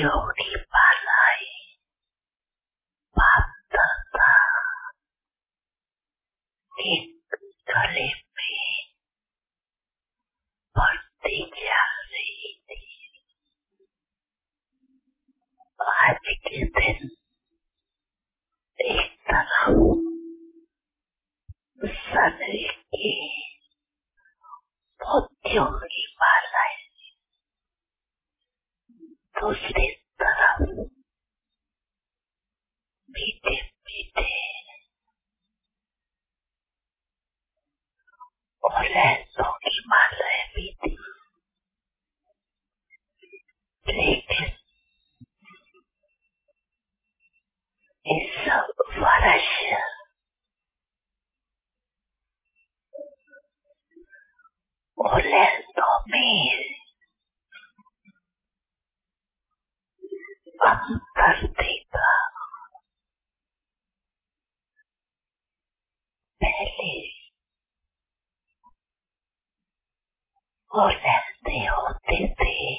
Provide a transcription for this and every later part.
पत्तियों की मालाएं बांधता था। एक गले में पत्ती चल रही थी। आज के दिन एक तरफ सनरी की पत्तियों की मालाएं, दूसरी तरफ मीठे मीठे और लहसों की मालाएं भी थी। लेकिन इस वर्ष और लहसों में अंतर देखा। पहले वो लहते होते थे,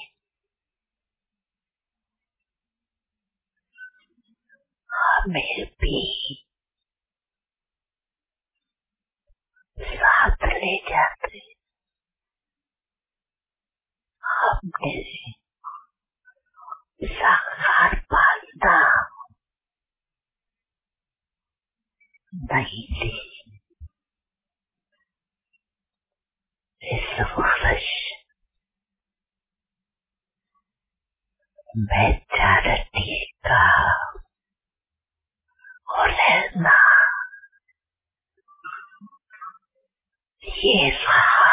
हमें भी साथ ले जाते। हमने साकार पालना नहीं थी। इस वर्ष मैं चैरिटी का और लेना ये रहा।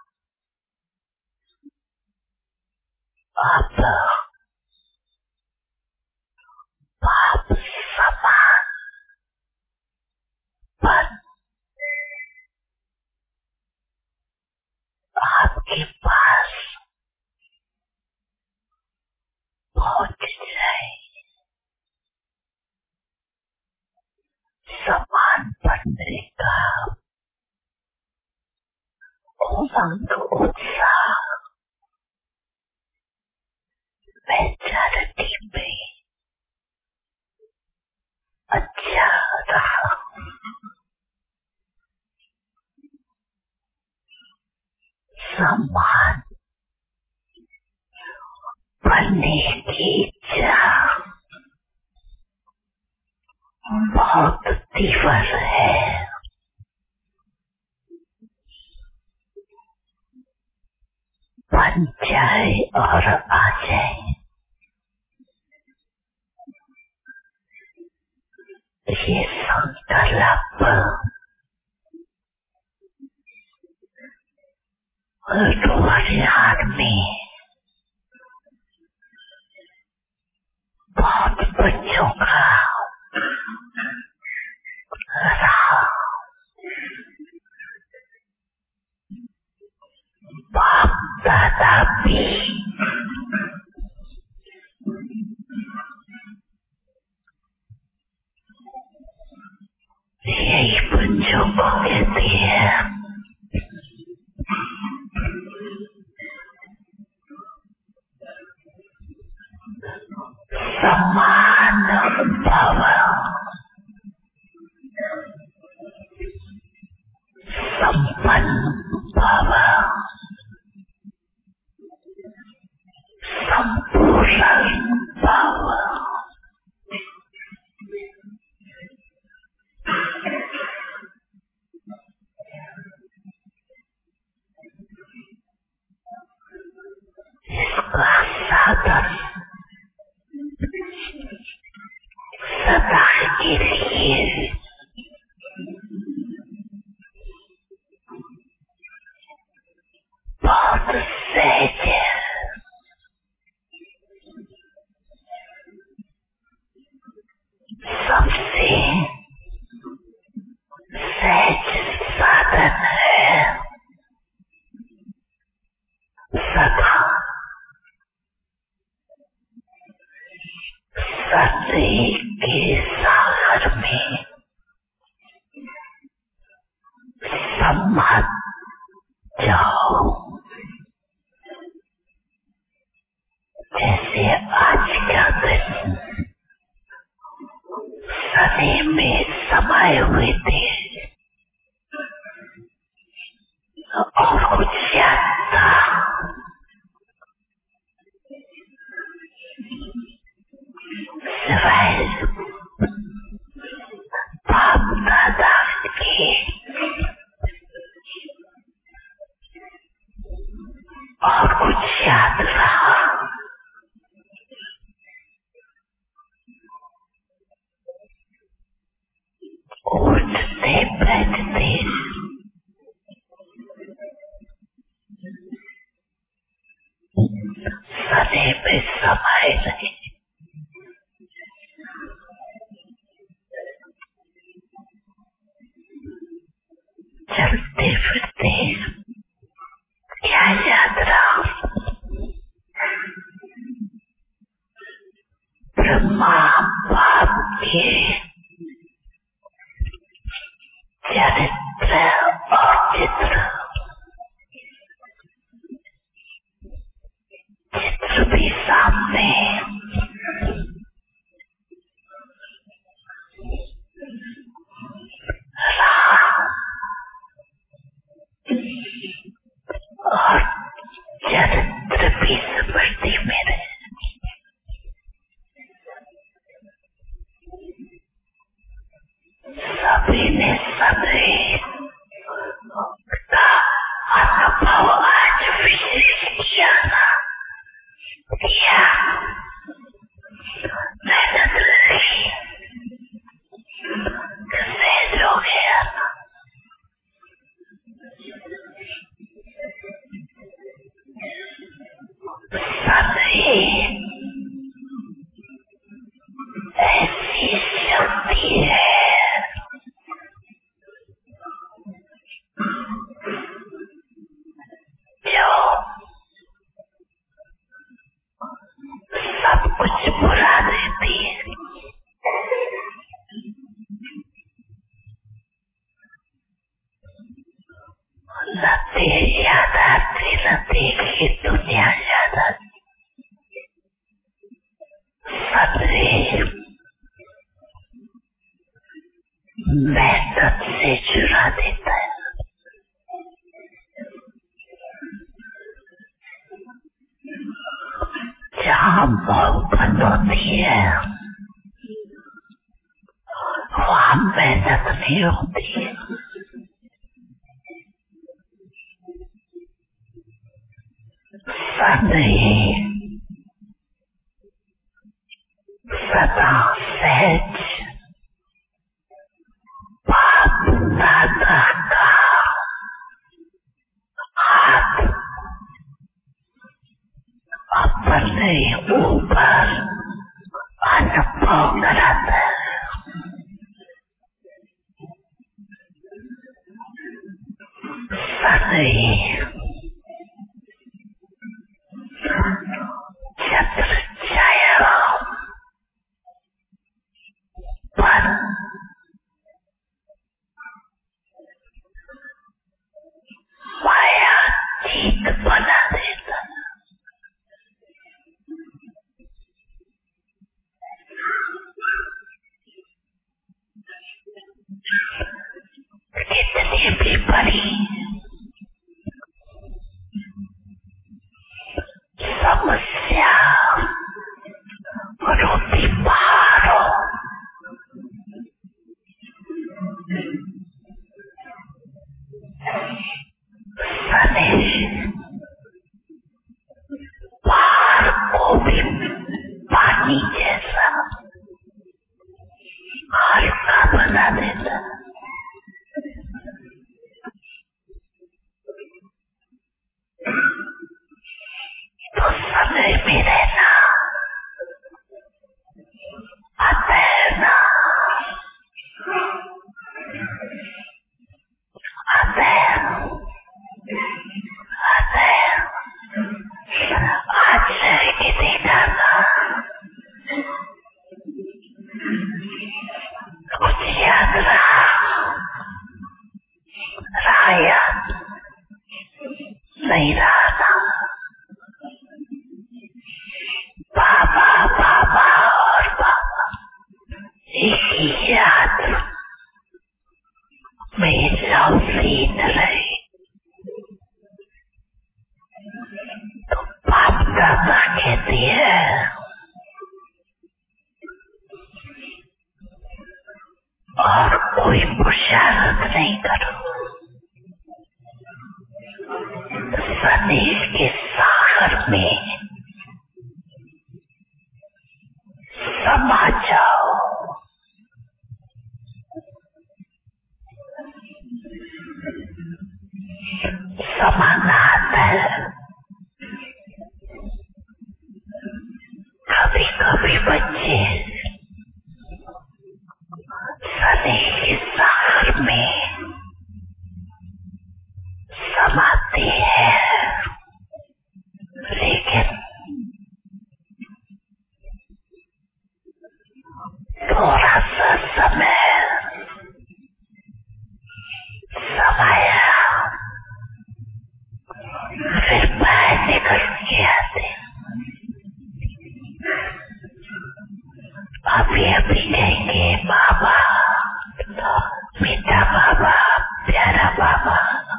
अब बाप समान बन आपके पास पहुंच जाए। समान बनने का उमंग उत्साह मैं चैरिटी में अच्छा रहा। समान बनने की इच्छा बहुत तीव्र है। बन जाए और आ जाए, ये संकल्प रोजाना में बहुत बच्चों का रहा। बाप दादा भी यही बच्चों को कहते हैं समान भव, संपन्न भव, संपूर्ण भव। इसका साधन सदा के लिए बहुत सहज है। सबसे सहज साधन है। सदा सत्य के सागर में सम्मत जाओ। जैसे आजकल सिवाय बाप दादा के और कुछ याद रहा? उठते बैठते सने में समाये रहे। चलते फिरते क्या याद रहा? ब्रह्मा बाप के चरित्र और चित्र भी सामने रहा और चरित्र भी स्मृति में रहे। सभी ने सदैव का अनुभव आज विशेष किया मेहनत रही, सहज हो गया। सदैव ऐसी शक्ति है जो सब कुछ भुला देती है। न देश याद आती, न देश की दुनिया याद आती। सदैव मेहनत से चुरा देता है। जहाँ मोहब्बत होती है वहाँ मेहनत नहीं होती है। सदैव सदा सहज बाप दादा का हाथ अपने ऊपर अनुभव कराता है। सदैव छत्र छाया पर माया जीत बना देता। कितनी भी बड़ी समस्या रोटी पहाड़ों सने पहाड़ को भी पानी जैसा हल्का बना देता। तो समय में रहना, तैरना, आज रह के देखा था और कोई बुशारत नहीं करो। स्नेह के सागर में समा जाओ। समाना आता है। कभी कभी बच्चे स्नेह के सागर में समाते हैं, लेकिन थोड़ा सा समय समाया, फिर बाहर निकल के आते। अभी अभी कहेंगे बाबा, मीठा बाबा, प्यारा बाबा,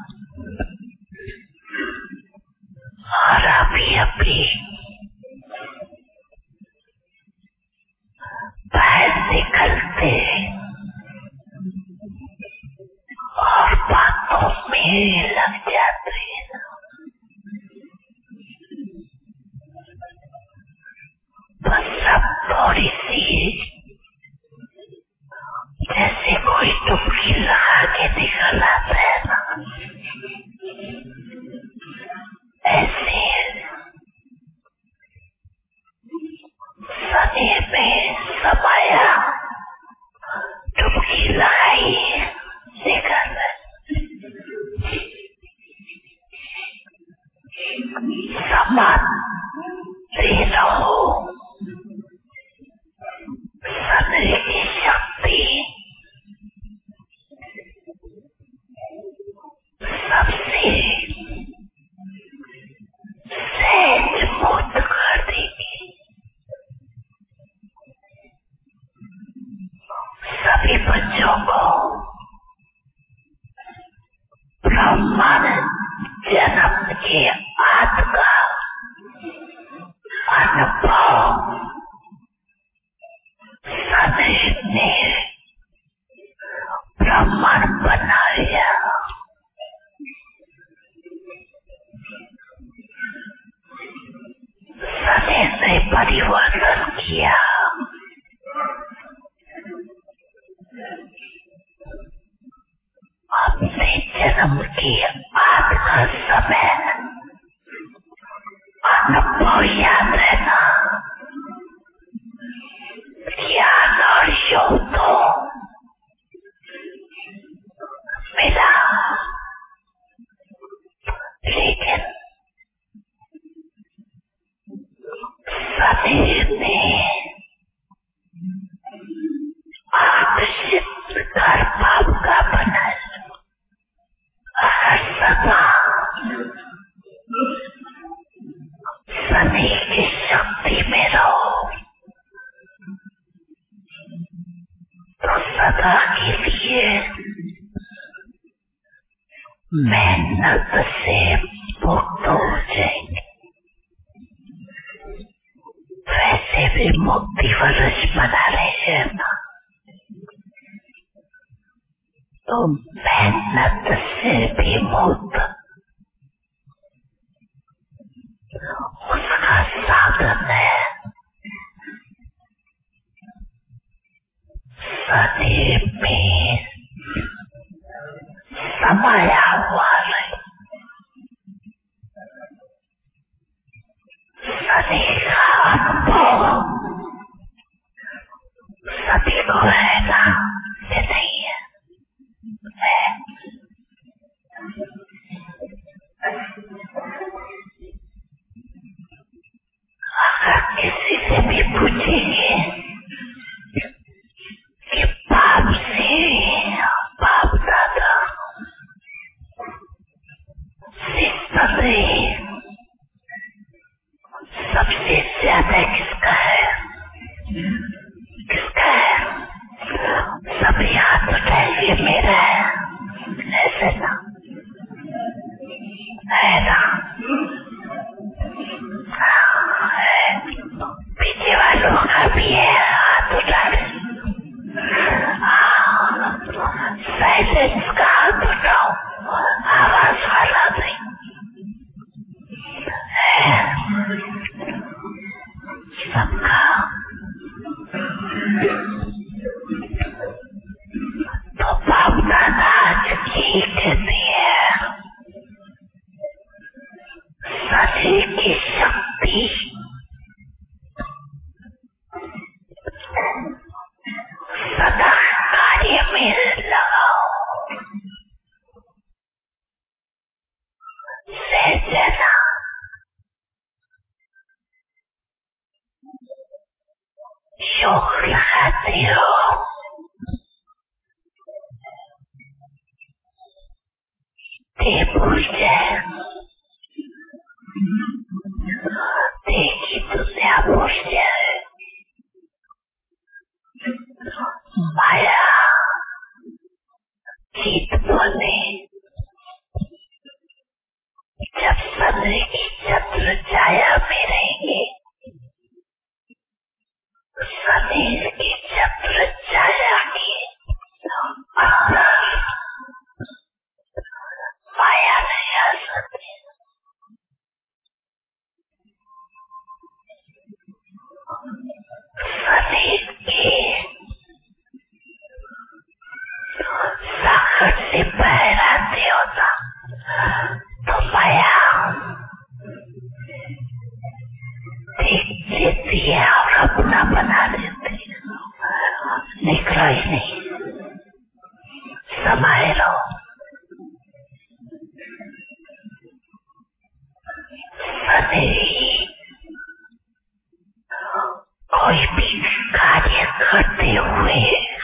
और अभी अभी बाहर निकलते और बातों में लग जाते। बस सब थोड़ी सी जैसे कोई टुकड़ी लगा के निकल आता है ना, ऐसे सने में समाया, टुकड़ी लगाई, निकल समाते रहो। सने की शक्ति सबसे सहज मुक्त कर देगी। सभी बच्चों को ब्रह्मांड जन्म के आद का अनुभव सदैव ने ब्रह्मांड बनाया। सदैव ने परिवर्तन किया। अपने जन्म के बाद का समय अनुभव याद रहना। ज्ञान और योग तो मिला, लेकिन सदैव ने आकर्षित कर पाप का बना। हर सदा सने की शक्ति में रहो तो सदा के लिए मेहनत से मुक्त हो जाएंगे। वैसे भी मुक्ति वर्ष मना रहे हैं ना, तो मेहनत से भी मुक्त उसका साधन है। सदैव में समाया हुआ रहे। सदैव का अनुभव सभी को है ना, ये नहीं है। अगर किसी से भी पूछेंगे कि बाप से बाप दादा सबसे ज्यादा किसका है, किसका है? सभी हाथ उठाइए, मेरा है। ऐसे ना है ना, पीछे वालों का भी है, हाथ उठा योग लगाते हो ते भूल जाए, देखी दुनिया भूल जाए, माया जीत बोले। जब शरीर की चतुर छाया में रहेंगे, शरीर की चतुर छाया की माया नहीं आ सकती। शरीर के सागर से बहरा नहीं होता तो माया देख लेती है और अपना बना देती है। निकलो ही नहीं, समाये रहो। शरीर कोई भी कार्य करते हुए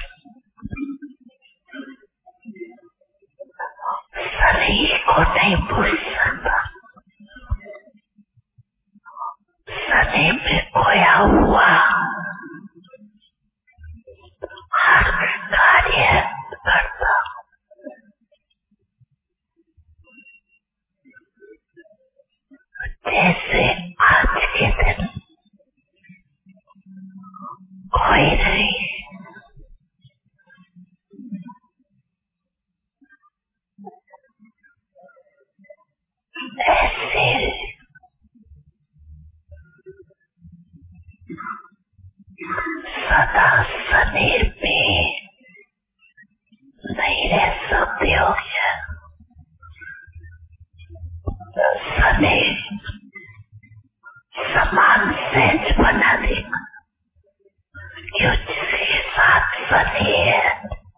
शरीर को नहीं भूल सकता। शरीर में खोया हुआ हर कार्य करता। जैसे आज के दिन कोई नहीं, ऐसे सदा शरीर में नहीं रह सकते हो क्या? शरीर समान सहज बना देगा क्यों? जिसके साथ शरीर है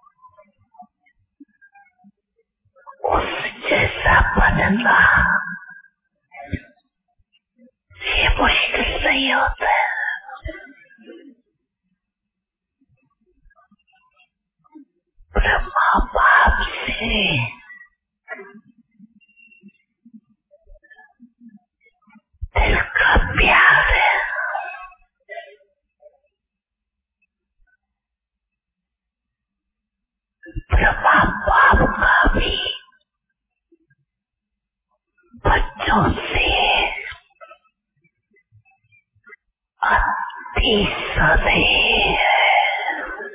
उस जैसा बनना ये मुश्किल नहीं होता है। ब्रह्मा बाप से दिल का प्यार है, ब्रह्मा बाप का भी बच्चों से अति स्नेह है।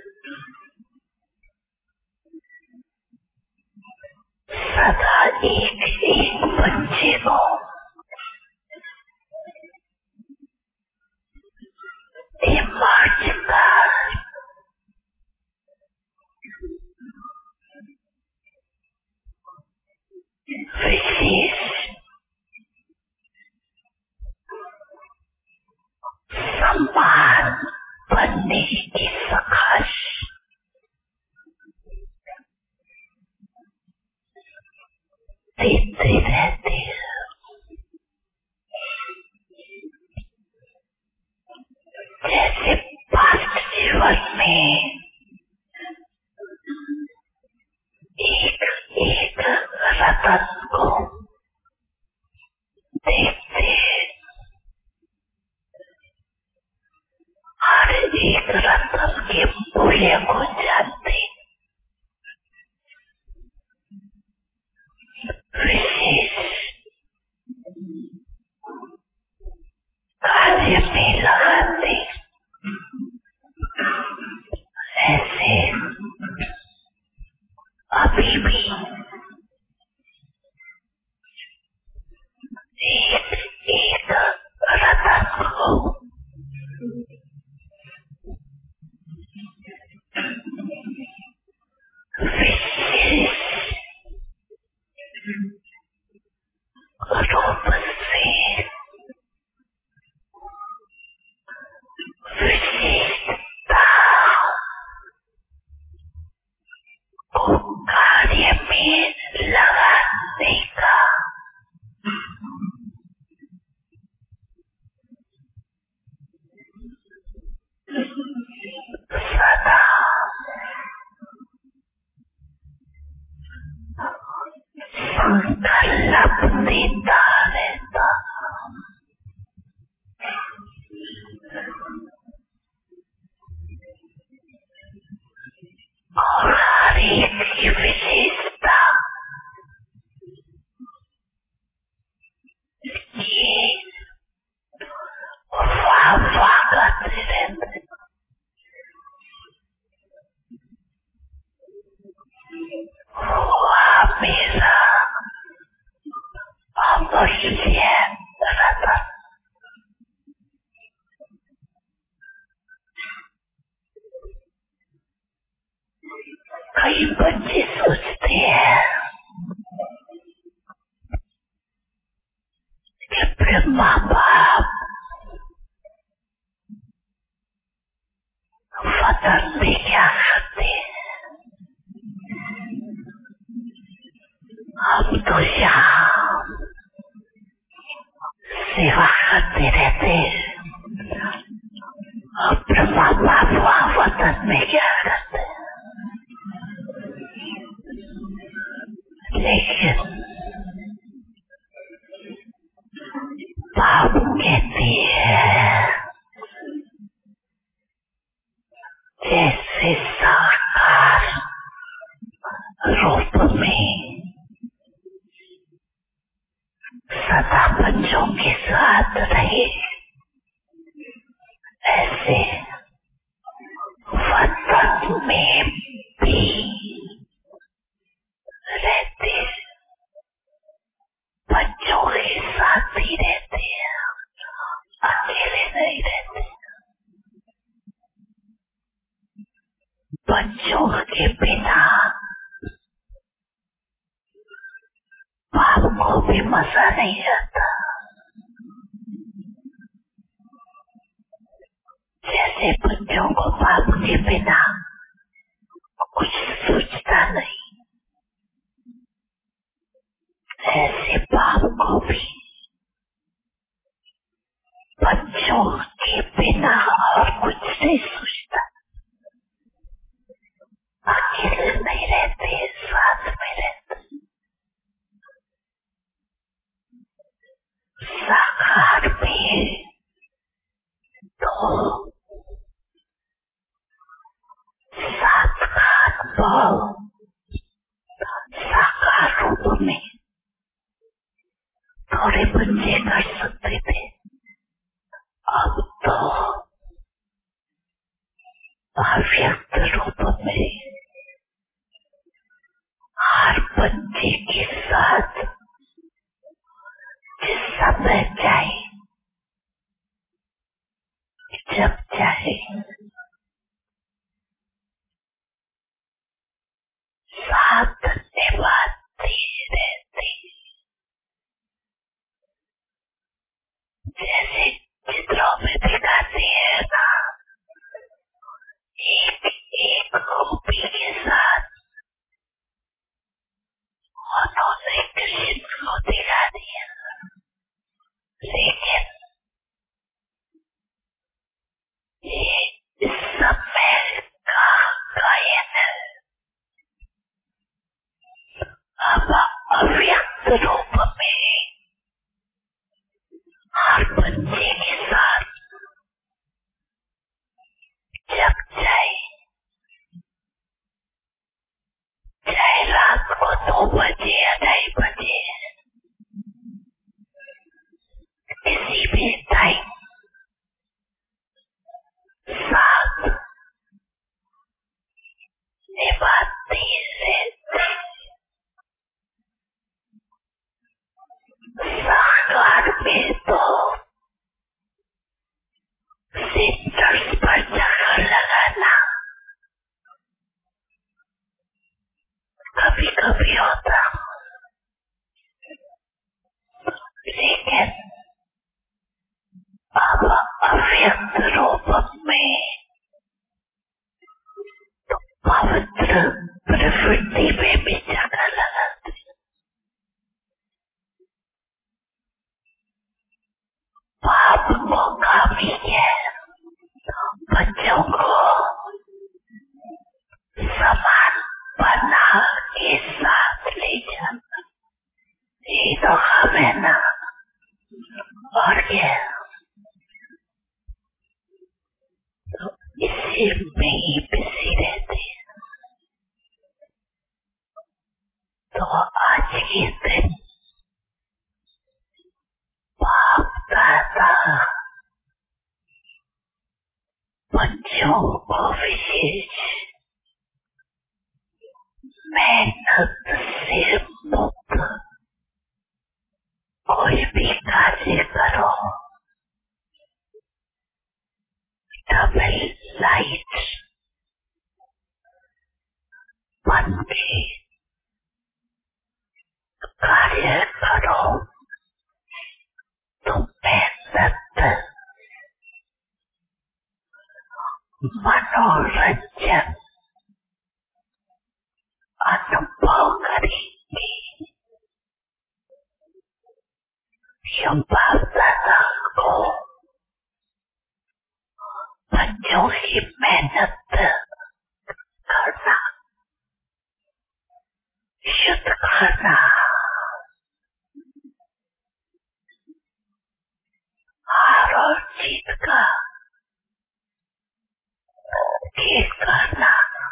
सदा एक एक बच्चे को इमर्ज कर विशेष सम्मान बनने की सखाश देते रहते हैं। जैसे पास्ट जीवन में एक एक रतन को देखते, हर एक रतन के मूल्य को जानते, विशेष कार्य में लगाते। ऐसे अभी भी एक एक रतन को विशेष रूप से की विशेषता ये वाह करते रहते, हमेशा अमूल्य रतन। कई बच्चे सोचते हैं कि ब्रह्मा बाप वतन में क्या करते हैं, हम तो यहाँ सेवा करते रहते हैं, और ब्रह्मा बाप वहाँ वतन में क्या करते हैं। लेकिन बाप कहती है जैसे साकार रूप में सदा बच्चों के साथ रहे, ऐसे वतन में भी रहते, बच्चों के साथ ही रहते हैं, अकेले नहीं रहते। बच्चों के बिना बाप को भी मजा नहीं आता। जैसे बच्चों को बाप के बिना कुछ सोचता नहीं, ऐसे बाप को भी बच्चों के बिना और कुछ नहीं सोचता। अकेले नहीं रहते, साथ में रहते। साकार में तो सात का अनुभव साकार रूप में थोड़े बच्चे कर सकते थे, अब तो अव्यक्त रूप में हर बच्चे के साथ जिस समय चाहे, जब चाहे साथ निभाते रहते। जैसे चित्रों में दिखाते हैं ना, एक एक गोपी के साथ उन्होंने कृष्ण को दिखा दिया, लेकिन ये इस समय का गायन है। अब अव्यक्त रूप में हर बच्चे के साथ जब चाहे, चाहे रात को 2 बजे या 2:30 बजे, किसी भी टाइम साथ निभाते रहते। साकार में तो सिस्टर्स पर चक्कर लगाना कभी कभी होता, लेकिन अब अव्यक्त रूप में तो पवित्र प्रवृत्ति में भी चक्कर लगाते। पाप मौका भी है बच्चों को समान बना के साथ ले जाना, ये तो हमें ना और क्या, तो इसी में ही बिजी रहते हैं। तो आज के दिन बाप दादा बच्चों को विशेष मेहनत से मुक्त कोई भी कार्य करो, डबल लाइट बन के कार्य करो तो मेहनत मनोरंजन अनुभव करेंगे। बाप दादा को बच्चों की मेहनत करना, शुद्ध करना, हार और जीत का खेल करना,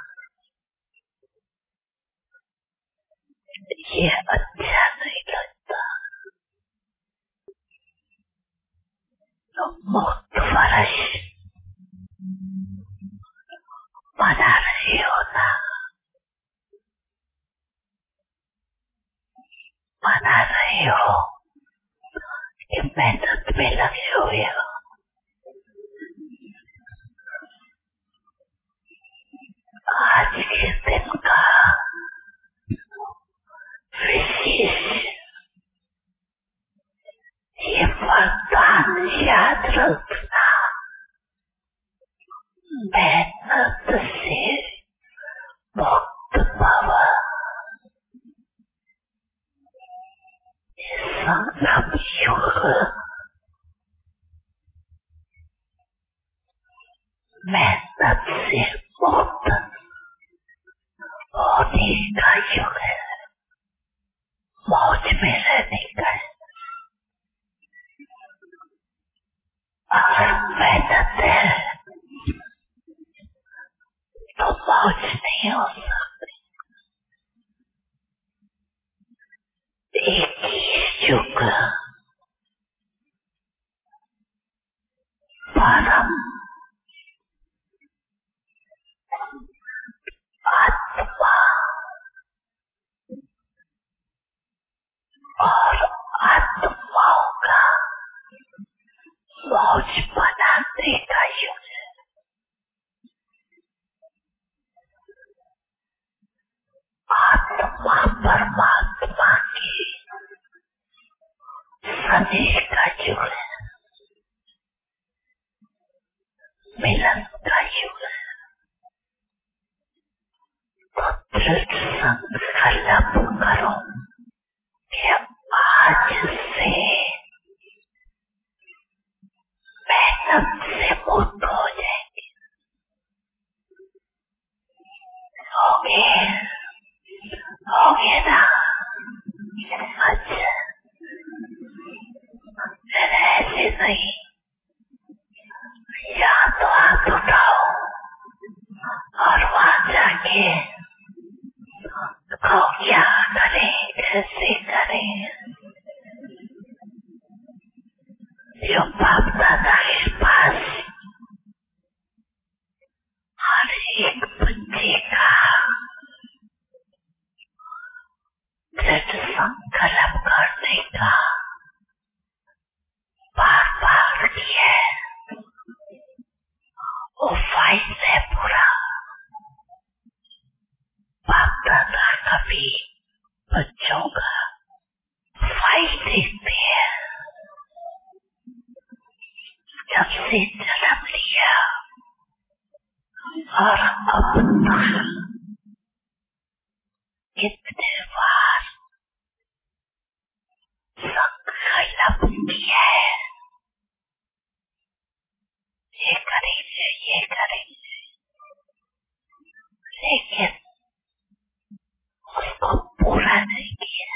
ये अच्छा नहीं लगता। तो मुक्त वर्ष बना रहे हो ना, बना रहे हो कि मेहनत में लगे हुए हो। आज के दिन का विशेष ये वरदान याद रखना, मेहनत से मुक्त भव। संगम युग मेहनत से मुक्त होने का युग है, मौज में रहने का है। अगर मेहनत है तो मौज नहीं हो सकती। एक ही युग परम आत्मा और आत्माओं का मौज बनाने का युग है। आत्मा परमात्मा की स्नेह का युग है, मिलन का युग है। तो दृढ़ संकल्प करो कि आज से मेहनत से मुक्त हो जाएंगे। होगे ना? अच्छा, ऐसे नहीं, या तो हाथ उठाओ और वहां जाके कहो क्या करें, कैसे करें। जो बाप दादा के पास हर एक बच्चे का दृढ़ संकल्प करने का बार बार किया है, वो फाइल है पूरा। बाप दादा कभी बच्चों का फाइल देखते हैं। जब से जन्म लिया और अब तक कितने बार संकल्प किया है, ये करेंगे, ये करेंगे, लेकिन उसको पूरा नहीं किया।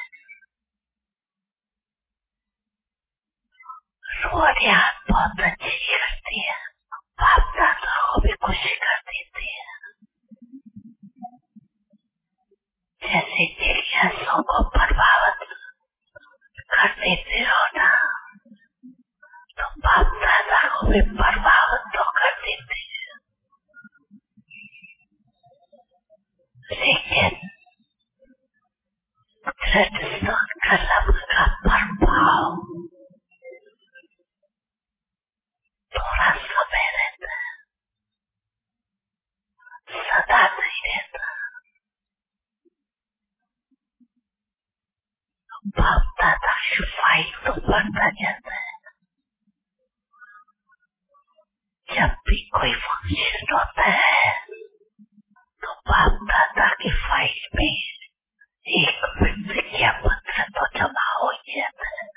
रोटियां बहुत अच्छी करती है, बाप दादा को भी खुशी कर देती है। जैसे चिड़िया सो नहीं रहता। बाप दादा की फाइल तो बढ़ता जाता है। जब भी कोई फंक्शन होता है तो बाप दादा की फाइल में एक प्रतिज्ञा पत्र तो जमा हो जाता है।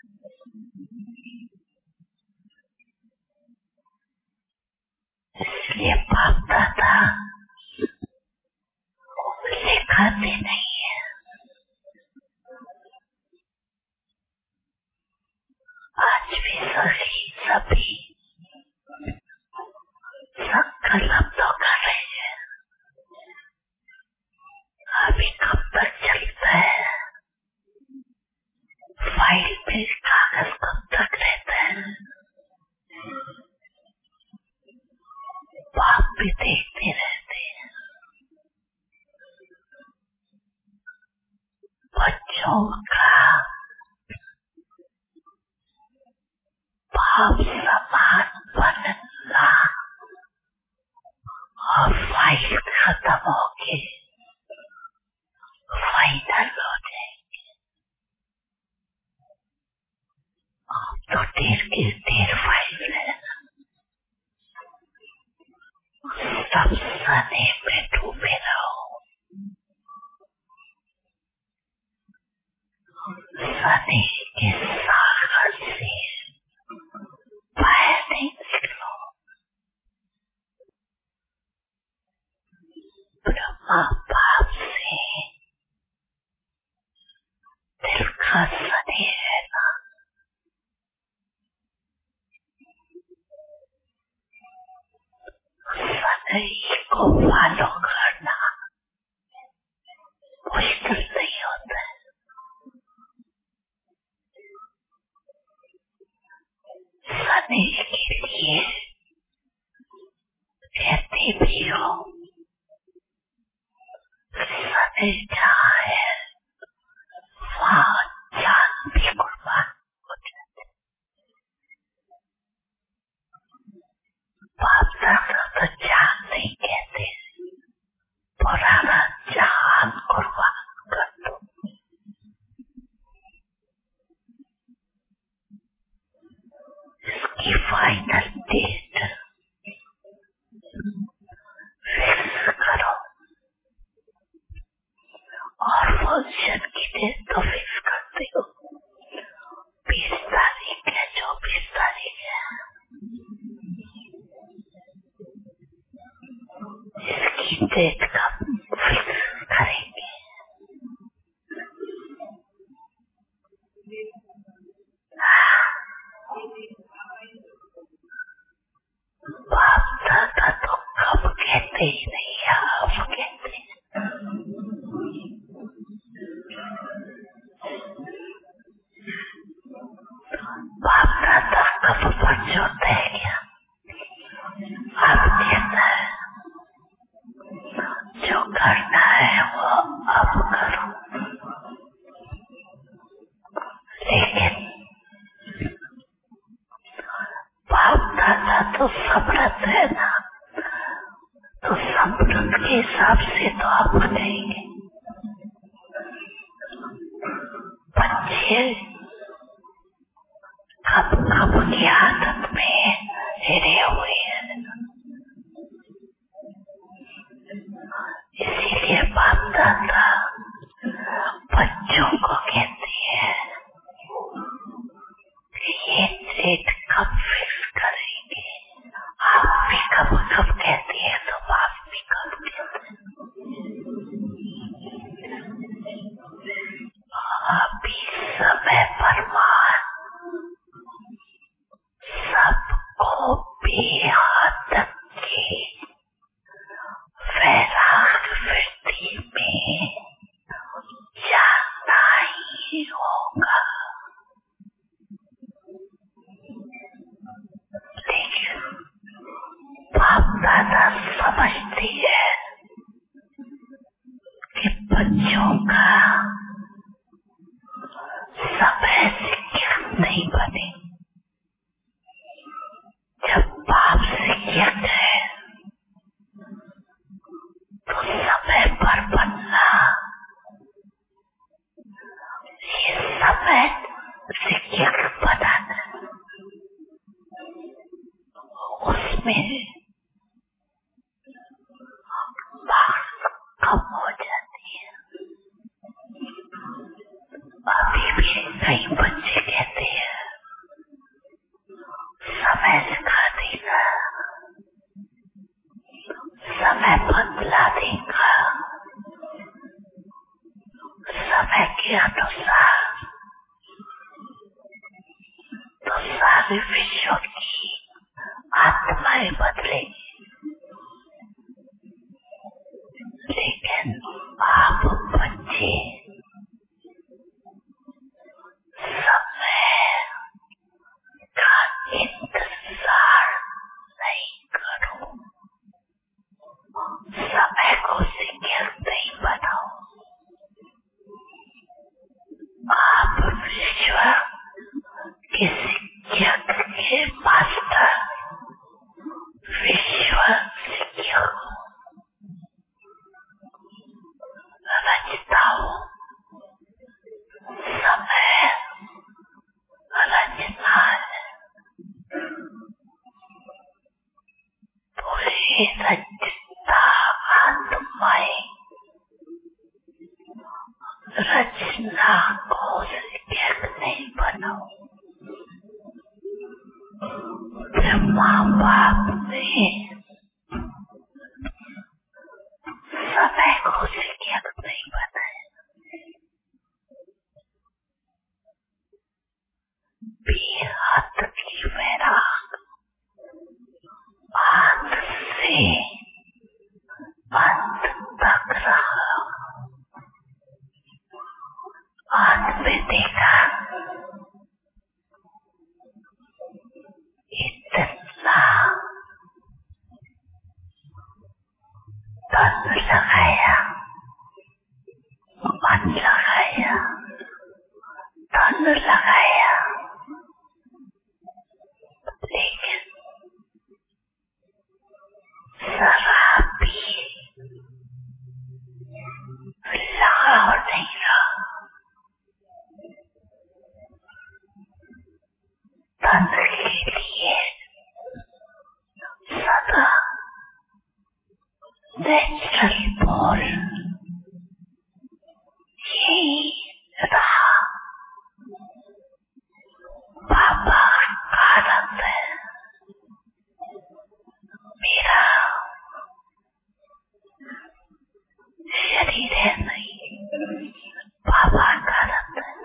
इसलिए बाप दादा सिखाते नहीं है। आज भी सभी संकल्प तो कर रहे हैं। अभी कब तक चलता है? फाइल में कागज कब तक रहता है? बाप भी देखते रहते हैं। बच्चों का भाव समान बनना और फाइल खत्म होके फाइनल हो जाएंगे। अब तो ढेर के ढेर फाइल है। सब सने में डूबे रहो। सने के सागर से बाहर नहीं निकलो। ब्रह्मा बाप से दिल का सने है ना। सने को फॉलो करना मुश्किल नहीं होता है। सने के लिए कहते भी हो सने जहाँ है वहाँ जान भी कुर्बान हो जाते। बाप दादा तो जान नहीं कहते, पुराना जान कुर्बान कर दो। इसकी फाइनल डेट फिक्स करो और फंक्शन की डेट तो फिक्स करते हो। 20 तारीख है, 24 तारीख है। इसकी डेट कब फिक्स करेंगे? बाप दादा तो कब कहते ही नहीं, आप कहते हैं। बाप दादा कब बच होता है क्या? अब कहता है जो करना है वो अब करो। लेकिन बाप दादा तो समृद्ध है ना, तो समृद्ध के हिसाब से तो आप बनेंगे। बच्चे कब कब की आदत में हिरे हुए हैं। इसीलिए बाप दादा बच्चों को कहते हैं कि ये डेट कब फिक्स करेंगे। आप भी कब कब कहते हैं तो बाप भी कब कहते हैं। अभी समय परमान सबको बेहद के वैराग वृत्ति में जाना ही होगा। लेकिन बाप दादा समझती है कि बच्चों का समय से गिफ्ट नहीं बने। जब बाप से गिफ्ट है तो समय जी कहते हैं समय सिखा देगा, समय बदला देगा, समय के अनुसार तो सारे विश्व की आत्माएं बदलेगी, लेकिन आप बच्चे समय का इंतजार नहीं करो, समय को शिक्षक नहीं बनाओ। आप विश्व के शिक्षक के मास्टर, विश्व शिक्षक रचता हो, समय रचना है, पूरी रचना आत्माएं रचना को शिक्षक नहीं बनाओ। माँ बाप ने समय को शिक्षक नहीं बनाया, बेहद की वैराग अंत से अंत तक रहा। अंत में देखा इतना तन लगाया, मन लगाया, धन लगाया, लेकिन शराब भी लगाव नहीं रहा। धन के लिए सदा नेचुरल बोल यही रहा। बाबा आनंद है मेरा शरीर है नहीं, बाबा आनंद है।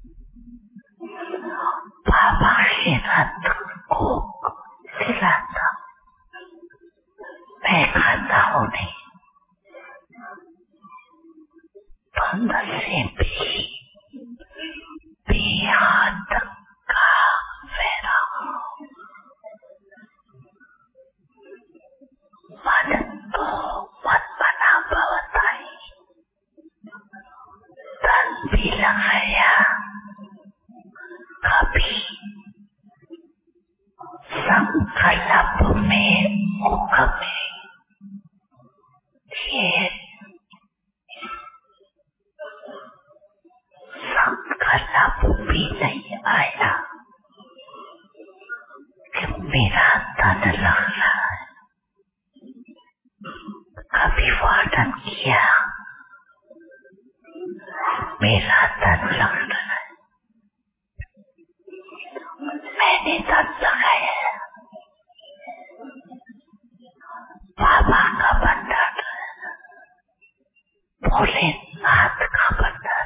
बाबा के रंग को खिलाता, मैं खाता हूँ नहीं, बंद से भी बेहद का वैराग। मन तो मत बना भवताई, धन भी लगाया, कभी संकल्प में मुख में ये संकल्प भी नहीं आया कि मेरा तन लग रहा है। कभी वादन किया मेरा तन लग रहा है, मैंने तन लगाया है। बाबा का भंडार, भोलेनाथ का भंडार,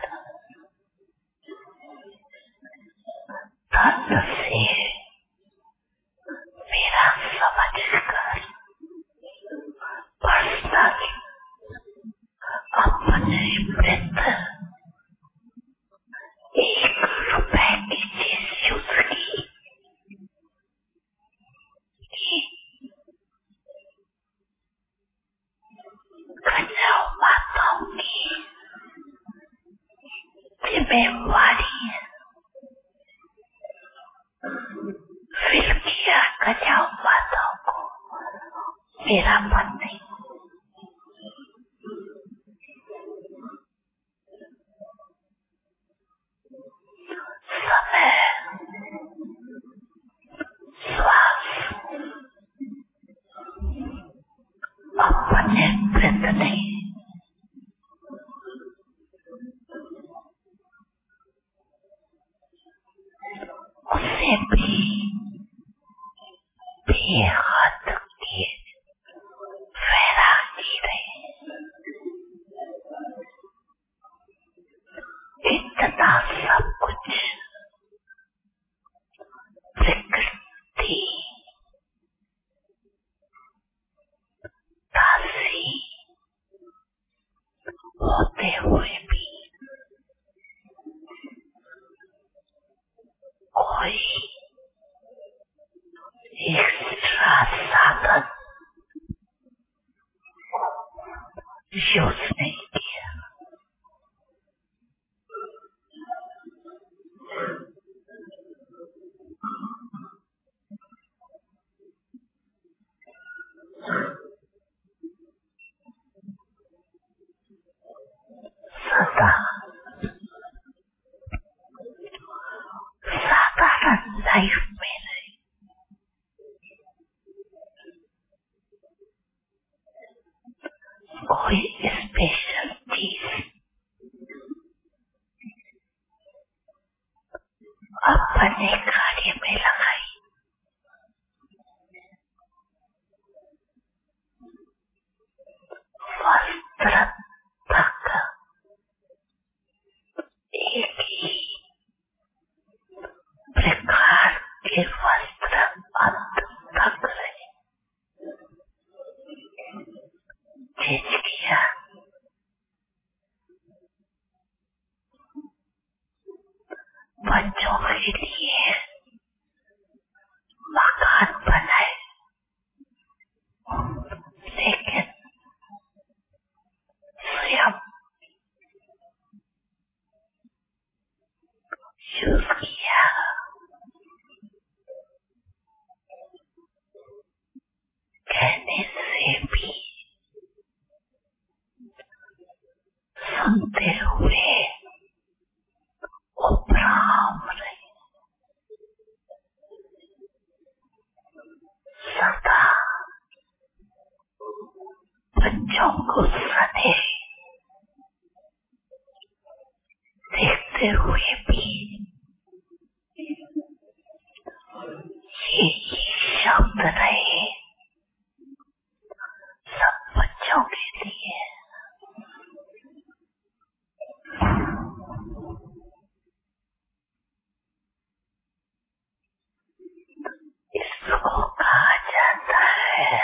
तन से मेरा समझ कर पर्सनल अपने वृत्त 1 रुपए की चीज यूज की, कन्याओं माताओं की जिम्मेवारी है। फिर किया कन्याओं माताओं को, मेरा मन नहीं। समय श्वास अपने वृत्त नहीं, हुए भी कोई एक्स्ट्रा साधन यूज नहीं किया। सदा साधारण लाइफ में नहीं, कोई स्पेशल चीज अपने कार्य में लगाई। वस्त्र तक एक ही प्रकार के वस्त्र अंत तक रहे। चेंज किया, बच्चों के लिए मकान बनाए, लेकिन स्वयं यूज किया। कहने से भी सुनते हुए उपराम रहे। सदा बच्चों को सदे देखते हुए भी ये शब्द रहे सब बच्चों के लिए। इसको कहा जाता है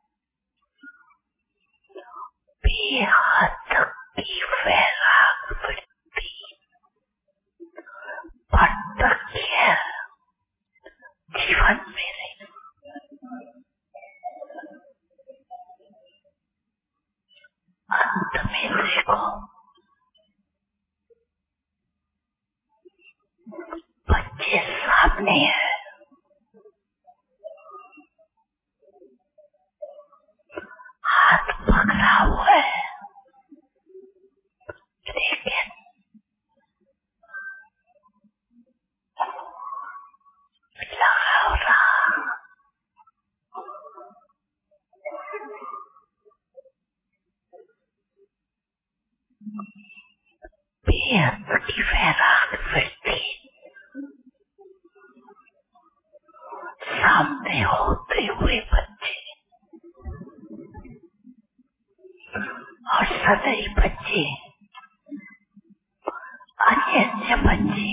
बेहद की वैराग वृत्ति, परतक्य जीवन में रही। अंत में देखो बच्चे सामने है, हाथ पकड़ा हुआ है, लेकिन लगा रहा बेहद की वैराग वृत्ति सामने होते हुए बच्चे और सदैव बच्चे अन्य बच्चे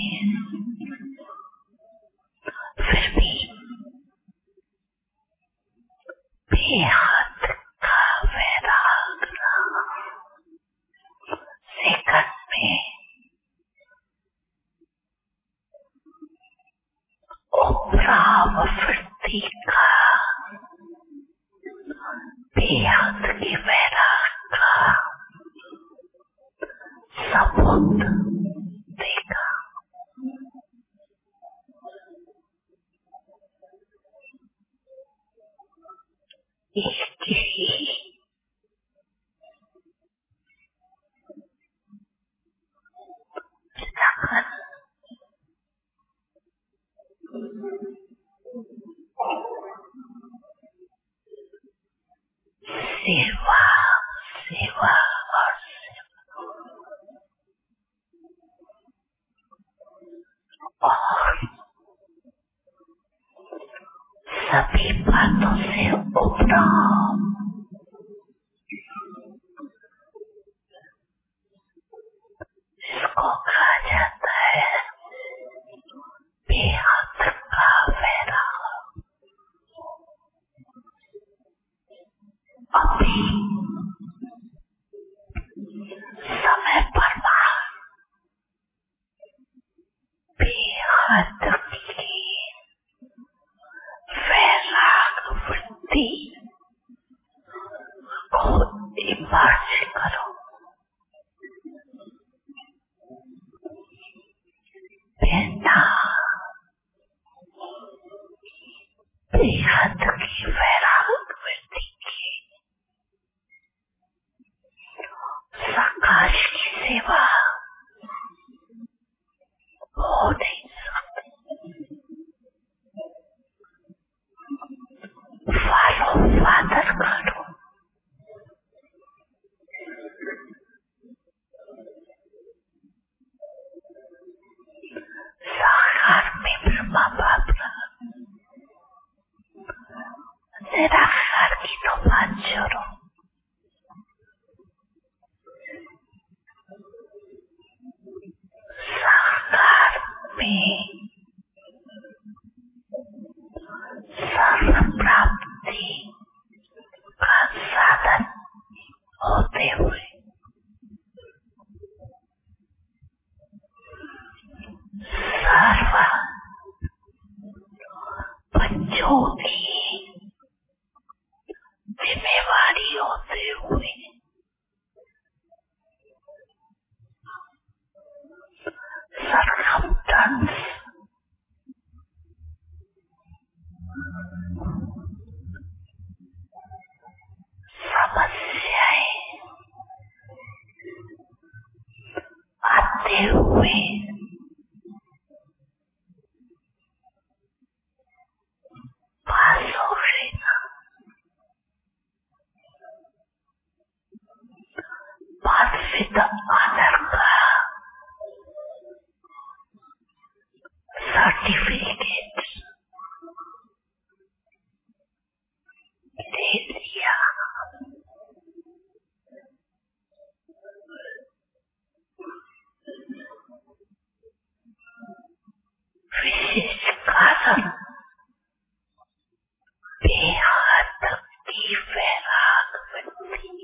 फिर भी बेहद का वैराग रहा। सेकंड में उपराम वृत्ति का बेहद की वैराग का सबूत देखा। एक ही लगन सेवा सेवा और सेवा, और सभी बातों से उपराम। इसको कहा जाता है बेहद का वैराग। अभी समय पर इमर्ज करो, बिना बेहद की वैराग वृत्ति की सकाश की सेवा हो नहीं सकती। फॉलो फादर करो, साकार में ब्रह्मा बाप निराकार की तो बात छोड़ो, साकार में सर्व प्राप्ति का साधन होते हुए सर्व बच्चों की जिम्मेवारी होते हुए सरकमस्टेंस समस्याएं आते हुए पास हो लेना, पास विद ऑनर का सर्टिफिकेट दे दिया। विशेष कारण बेहद की वैराग वृत्ति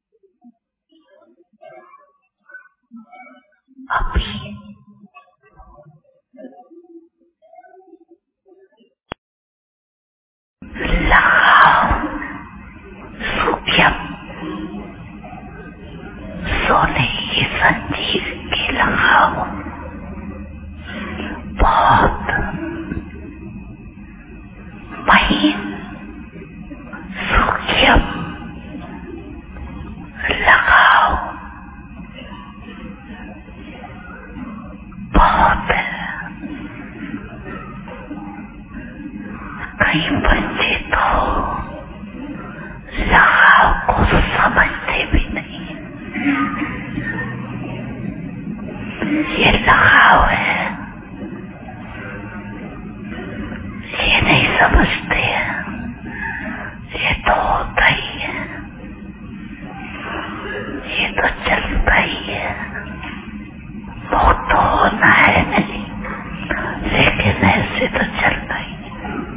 अभी लगाओ, सूक्ष्म सोने की संजीव के लगाओ, बहुत महीन सूक्ष्म लगाओ, बहुत कई बच्चे तो लगाव को समझते भी नहीं। ये लगाव है, ये नहीं समझते हैं, ये तो होता ही है, ये तो चलता ही है, वो तो होना है नहीं, लेकिन ऐसे तो चलता ही है।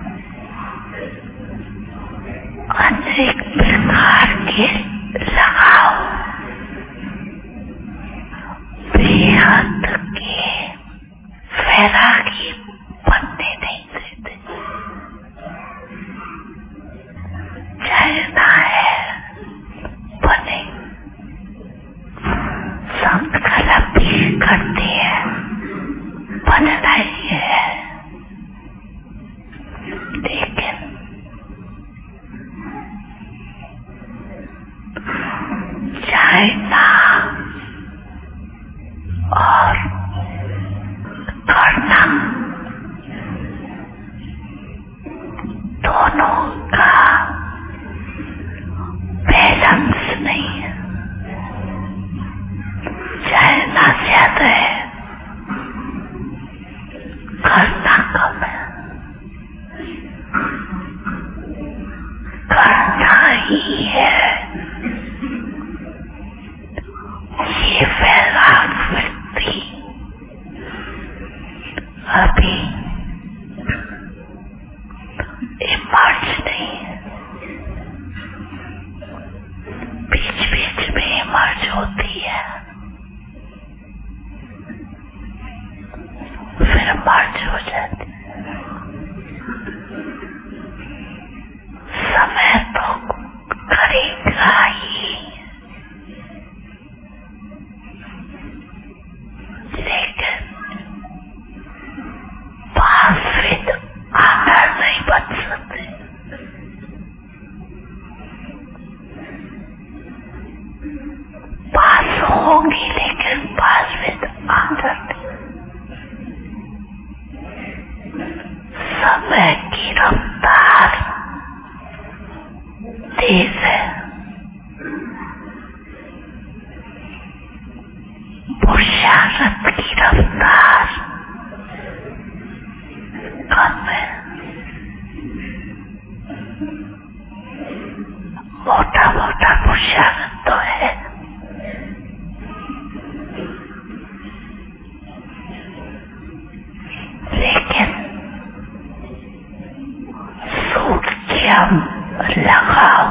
अनेक प्रकार के लगाव बेहद के वैरागी बनने नहीं देते। चाहना है बने, संकल्प भी करते हैं, बनना ही है, लेकिन चाहना और करना दोनों का बैलेंस नहीं है। चाहना ज्यादा है, करना कम है। करना ही है, ये वैराग वृत्ति अभी इमर्ज नहीं है, बीच बीच में इमर्ज होती है, फिर इमर्ज हो जाती है। समय तो करेगा ही, होंगी लेकिन पास विद आनंद। समय की रफ्तार तेज है, पुरुषार्थ की रफ्तार कम है। मोटा मोटा पुरुषार्थ तो है, लेकिन सूक्ष्म लगाव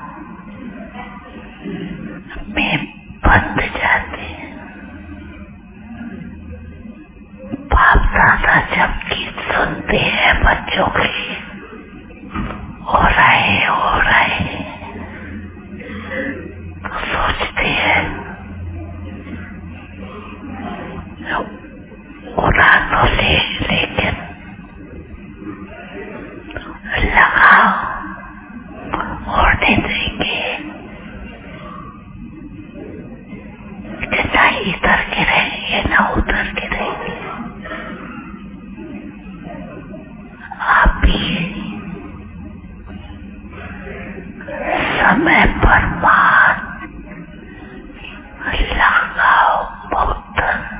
में बंध जाते हैं। बाप दादा जब गीत सुनते हैं बच्चों के, हो रहे तो सोचते हैं उड़ा तो ले, लेकिन लगाओ उड़ने देंगे कि ना इधर गिरेंगे ना उधर गिरेंगे। आप भी समय पर मान लगाओ, मुक्त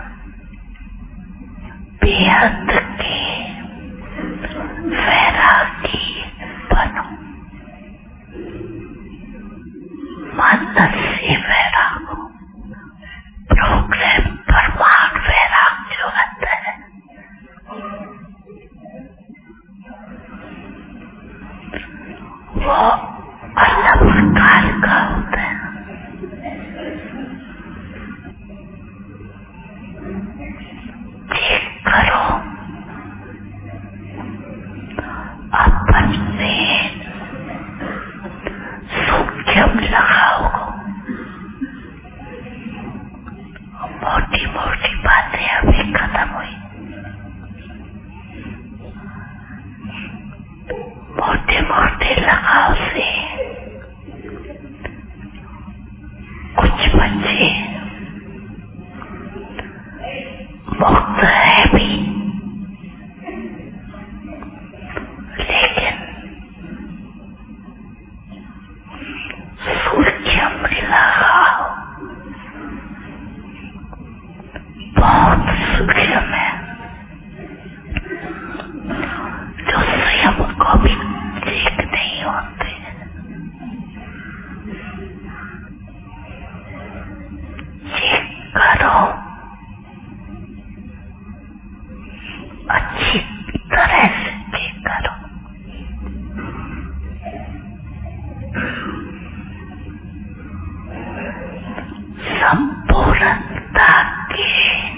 बेहद के वैरागी बनो। मन से वैराग हो, प्रोग्राम परमाण वैराग जो होता है वो अलग प्रकार का होता है। चेक करो अपने सूक्ष्म लगाओ, मोटी मोटी बातें अभी खत्म हुई। मोटे मोटे लगाव से कुछ बच्चे मुक्त है भी, लेकिन सूक्ष्म लगाव बहुत सूक्ष्म है, जो स्वयं को भी ठीक नहीं होते। चेक करो, अच्छी तरह से चेक करो। संपूर्णता के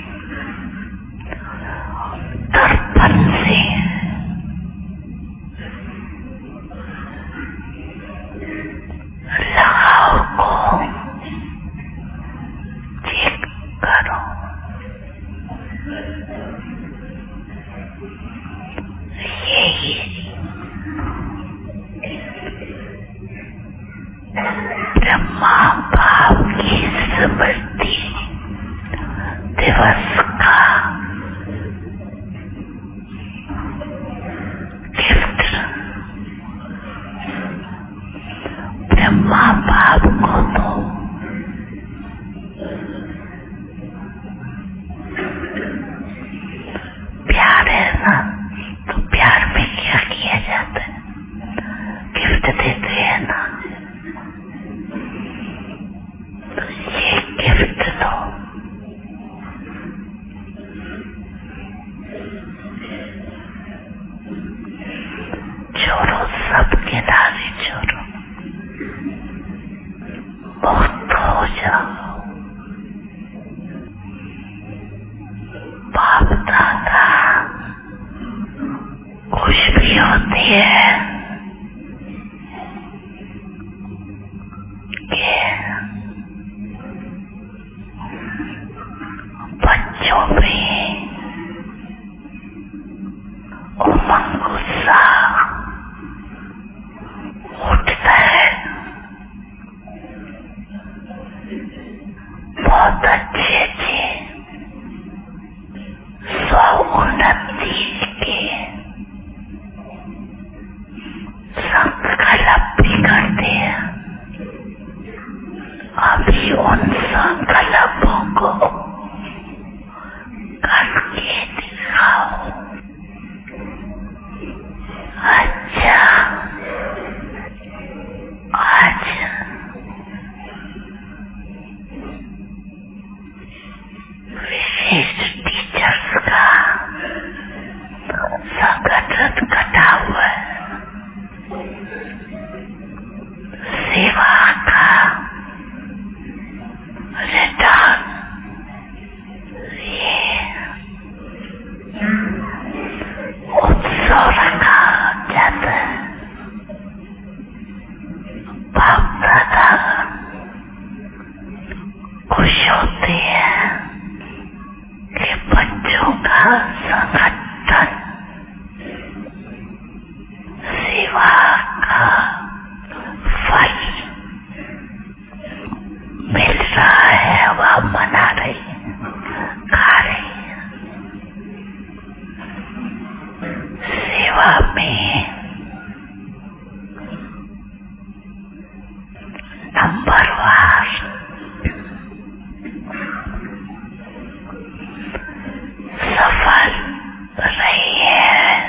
दर्पण से लगाव को चेक करो। यही ब्रह्मा भाव की स्मृति दिवस का गिफ्ट। ब्रह्मा भाव को तो प्यार है ना, तो प्यार में क्या किया जाता है, गिफ्ट देते हैं ना। तो ये गिफ्ट दो, छोड़ो सब किनारे, छोड़ो, मुक्त हो जाओ। बाप दादा खुश भी होती है कि बच्चों में उमंग उत्साह उठता है। बहुत भी उन संकल्पों को करके दिखाओ। अच्छा, आज विशेष टीचर्स का संगठन कटा हुआ है, सेवा का रिटर्न, ये उत्सव रखा जाता है। बाप दादा खुश होते हैं कि बच्चों का संगठन सेवा का फल मिल रहा है, वह मना रही, खा रही। सेवा में नंबरवार सफल रही है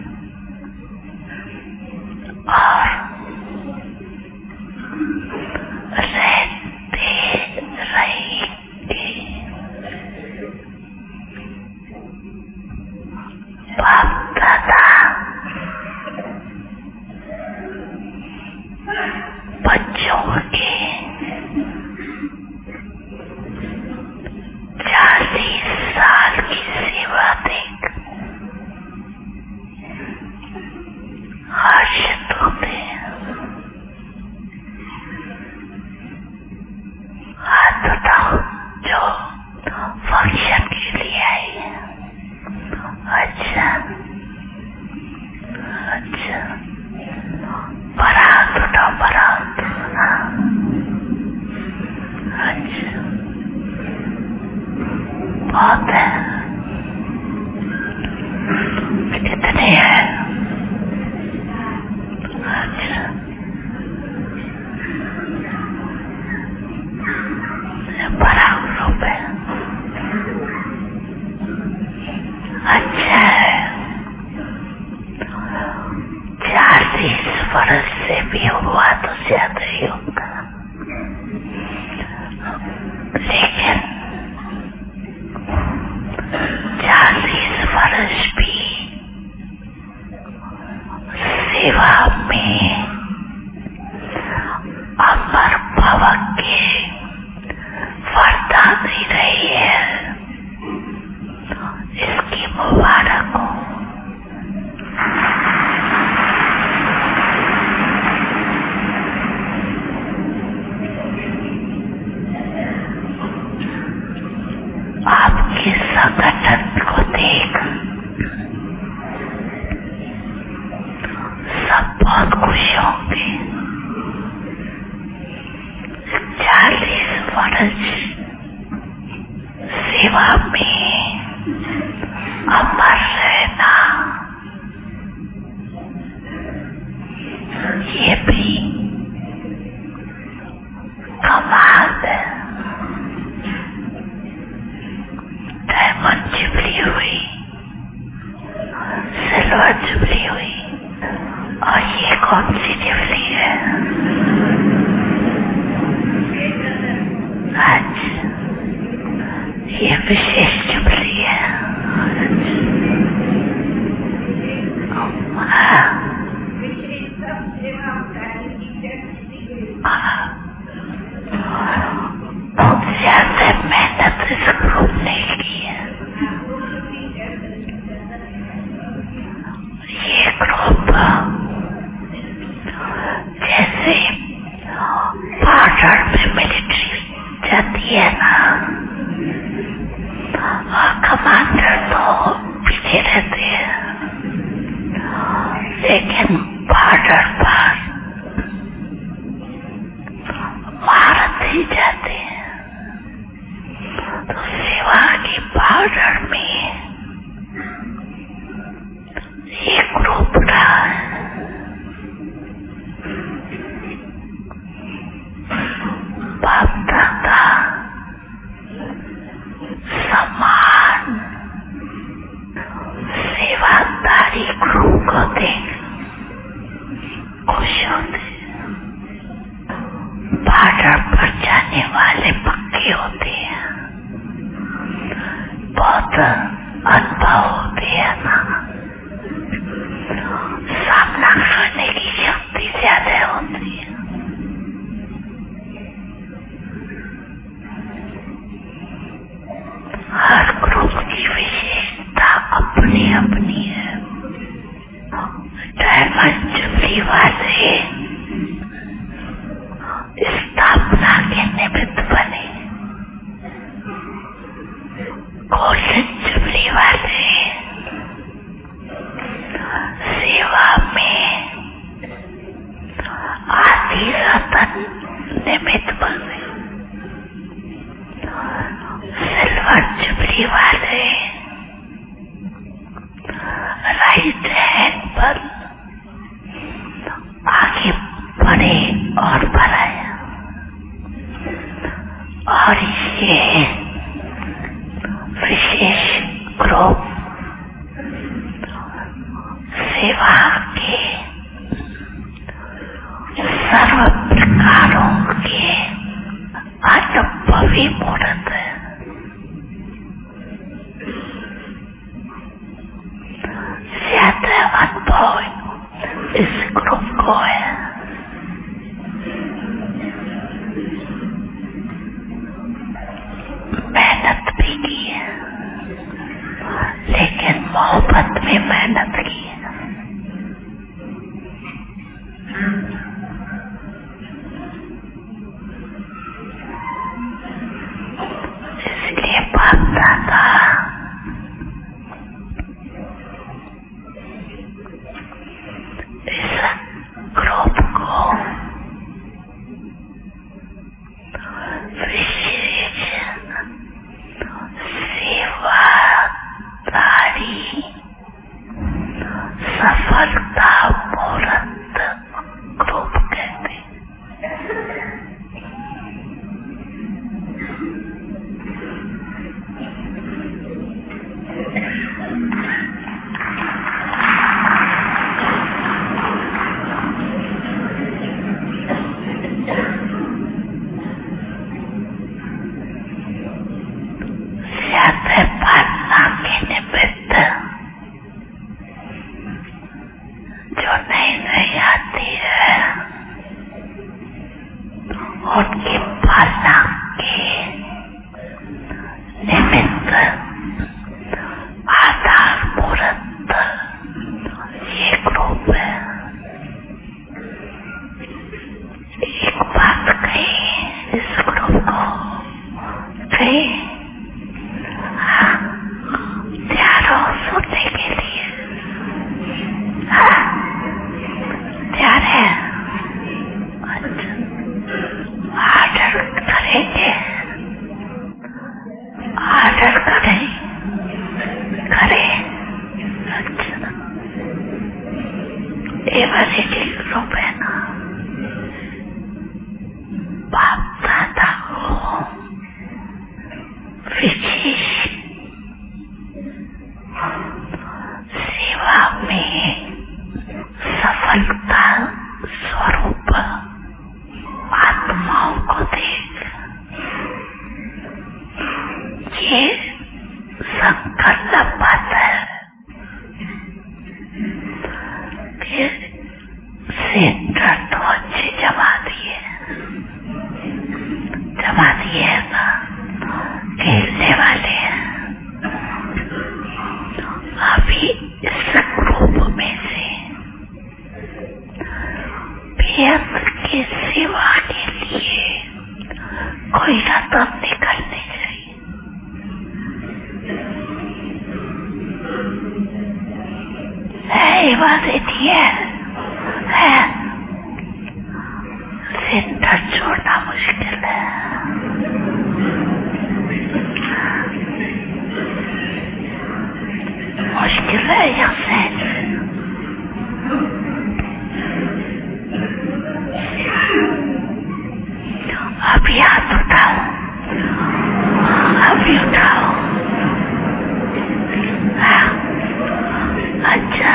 और रहते रहेंगे। बाप दादा बच्चों के 40 साल की सेवा देख हर्षित होते हैं। हाथ उठाओ जो फंक्शन के लिए आई है। अच्छा अच्छा, बारात उठाओ, बारात। अच्छा, बहुत है। कितने हैं? अच्छा, 12 रुपए। अच्छा है, 40 वर्ष से भी हुआ तो ज्यादा ही होगा, लेकिन 40 वर्ष भी सेवा में अमर भवन के वरदान दे रही है। इसकी मुबारक हो। आपके संगठन को देख सब बहुत खुश होंगे। 40 वर्ष सेवा में अमर रहना, ये भी कमाल है। डायमंड जुबली हुई, सिल्वर जुबली हुई, और ये कौन सी जुबली है? आज ये विशेष जुबली है। बहुत ज्यादा मेहनत इस ग्रुप ने की है। ये ग्रुप जैसे बॉर्डर में मिलिट्री जाती है ना, कमांडर तो पीछे रहते हैं, लेकिन बॉर्डर पर भारत ही जाते हैं। तो सेवा के बॉर्डर में ये ग्रुप रहा है। बाप दादा और ये विशेष ग्रुप सेवा के सर्व प्रकारों के अनुभवी मूर्त ज्यादा अनुभव इस ग्रुप को है। मेहनत भी की है, लेकिन मोहब्बत में मेहनत की है। इसलिए बाप दादा इस ग्रुप को विशेष सेवादारी सफलता मूर्त ग्रुप कहते हैं। पालना के निमित्त जो नई नई आती है उनकी पालना के निमित्त आधार मूर्त ये ग्रुप है। एक बात कही इस ग्रुप को कही सुनने के लिए तैयार है। ऑर्डर करेंगे, ऑर्डर करें ये वाले के ग्रुप है ना। बाप दादा को विशेष सेवा में सफलता स्वरूप आत्माओं को देख ये संकल्प आता है कि सेंटर तो अच्छे जमा दिए ना, खेलने वाले हैं। अभी इस ग्रुप में से बेहद की सेवा के लिए कोई रत्न निकलनी चाहिए। इबादत है सेंटर छोड़ना मुश्किल है। मुश्किल है यहाँ से अभी हाथ उठाओ, अभी उठाओ। अच्छा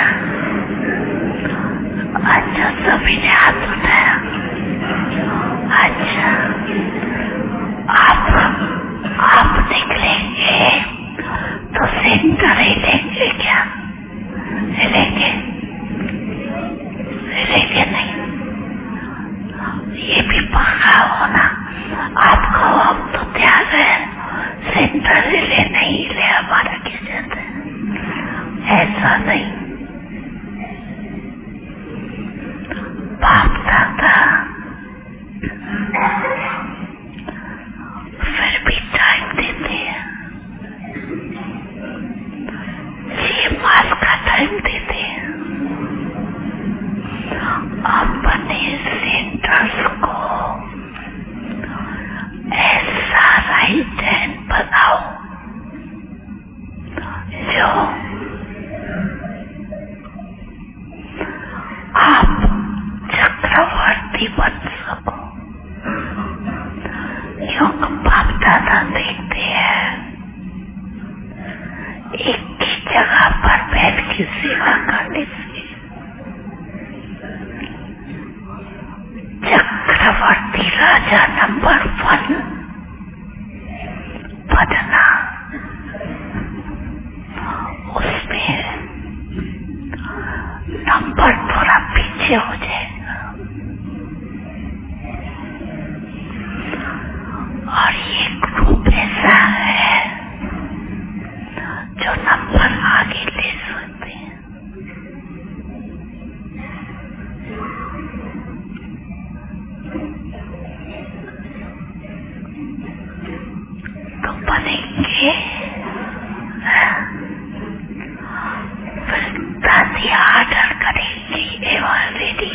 अच्छा, सभी ने हाथ उठाया। अच्छा, आप निकलेंगे तो सेंटर ही लेंगे क्या? लेंगे नहीं, ये भी पक्का होना आपको। अब तो तैयार है सेंटर ले नहीं ले, हमारा क्या जाता है। ऐसा नहीं, बाप दादा फिर भी टाइम देते हैं, ये माल का टाइम देते हैं। अपने सेंटर्स को ऐसा राइट हैंड बनाओ जो तरह देखते हैं। एक ही जगह पर बैठ के सेवा करने से चक्रवर्ती राजा नंबर 1 बनना, उसमें नंबर थोड़ा पीछे हो जाएगा और ये ग्रुप ऐसा है जो नंबर आगे ले सकते हैं। तो बनेंगे दादी आर्डर करेंगी एवं रेडी।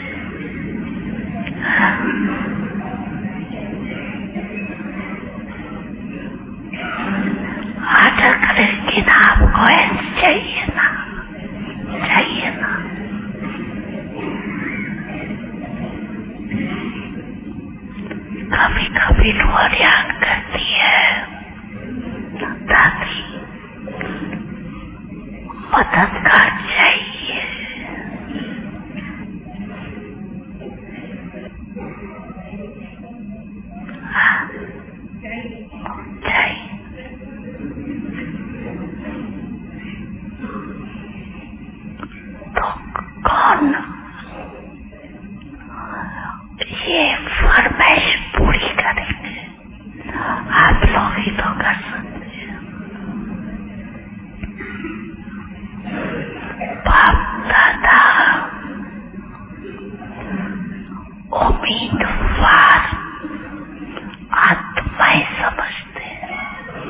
आर्डर करेंगे ना, आपको चाहिए ना, चाहिए ना। कभी कभी लोअर याद करती है दादी मददगार चाहिए। चाहिए तो कौन ये फरमाइश पूरी करेंगे? आप लोग ही तो कर सकते हैं। बाप दादा उम्मीदवार आत्माएं समझते हैं,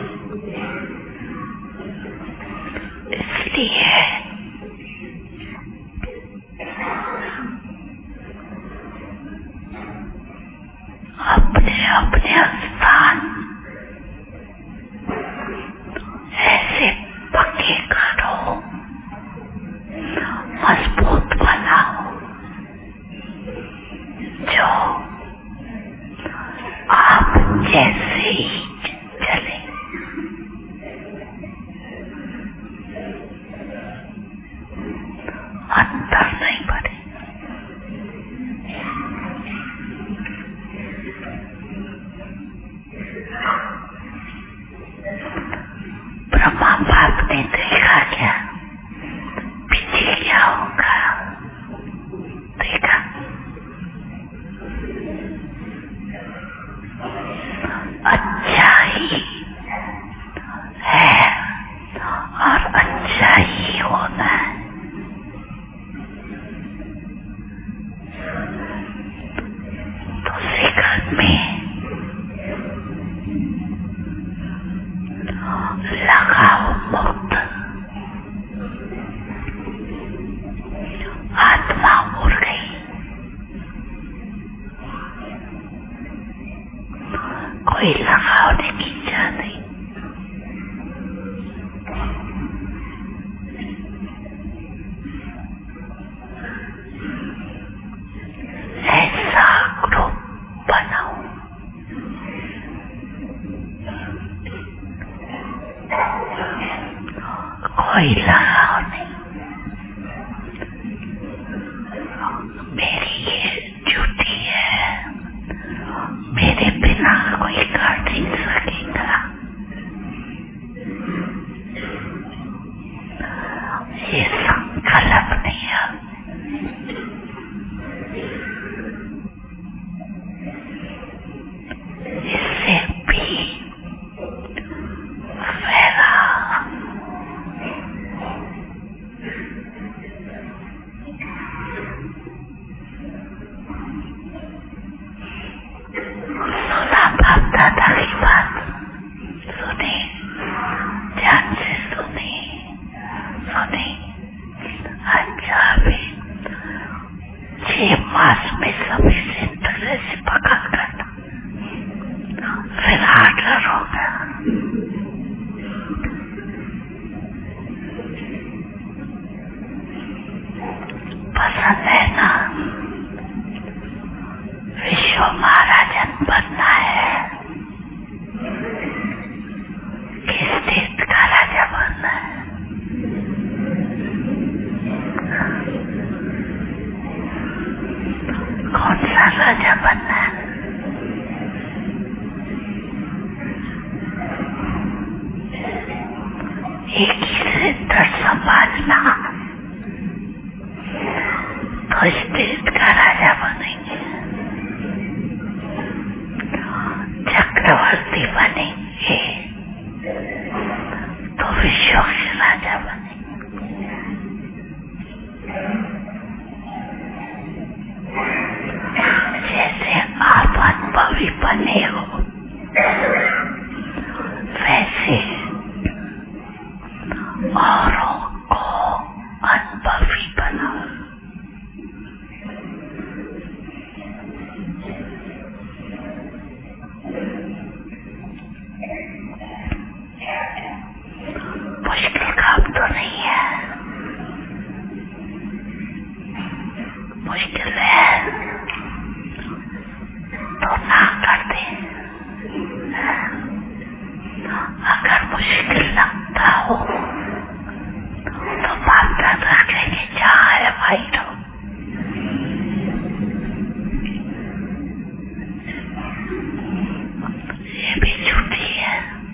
इसलिए अपने अपने स्थान ऐसे पक्के करो, मजबूत बनाओ जो आप जैसे ही चले। अंदर नहीं बढ़े। ब्रह्मा बाप ने देखा क्या पीछे क्या होगा? देखा अच्छा ही है और अच्छा ही होना है। दूसरे घर में लगाओ मुक्त, आत्मा उड़ गई। कोई लगाने की इच्छा नहीं। ऐसा ग्रुप बनाओ कोई लगाओ नहीं। मेरी ये ड्यूटी है, मेरे बिना कोई कर नहीं सकेगा। ये संकल्प नहीं है। इससे भी मेरा सुना बाप दादा की बात, सुनी, ध्यान से सुनी, सुनी। अच्छा भी 6 मास में सभी से तरह से पकड़ करना, फिर आर्डर होगा। पसंद है ना? विश्व महाराजन बनना है। एक ही सेंटर संभालना तो स्टेट का राजा बनेंगे, चक्रवर्ती बनेंगे तो विश्व के राजा बनेंगे। जैसे आप अनुभवी बने हो वैसे औरों को अनुभवी बनाओ। मुश्किल काम तो नहीं है, मुश्किल है तो ना कर दे। अगर मुश्किल लगता हो तो बात रख लेंगे, जहाँ है भाई तो। ये भी झूठी है,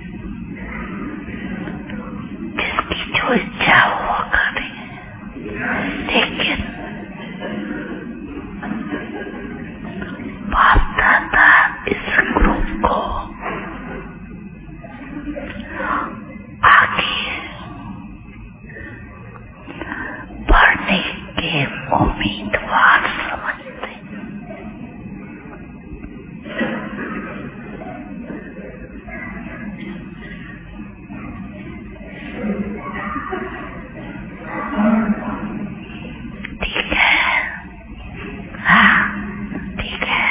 जिसकी जो इच्छा हो वो करे, लेकिन बाप दादा इस ग्रुप को आगे बढ़ने के उम्मीदवार समझते। ठीक है, हाँ ठीक है,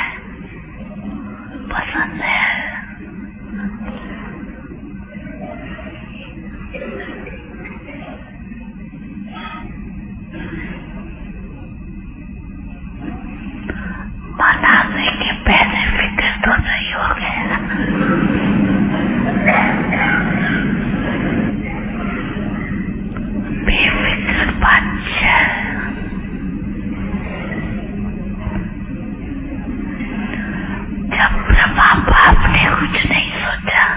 पसंद है। मनाने के पहले फिक्र तो नहीं हो गया। बेफिक्र बच्चा, जब ब्रह्मा बाप ने कुछ नहीं सोचा,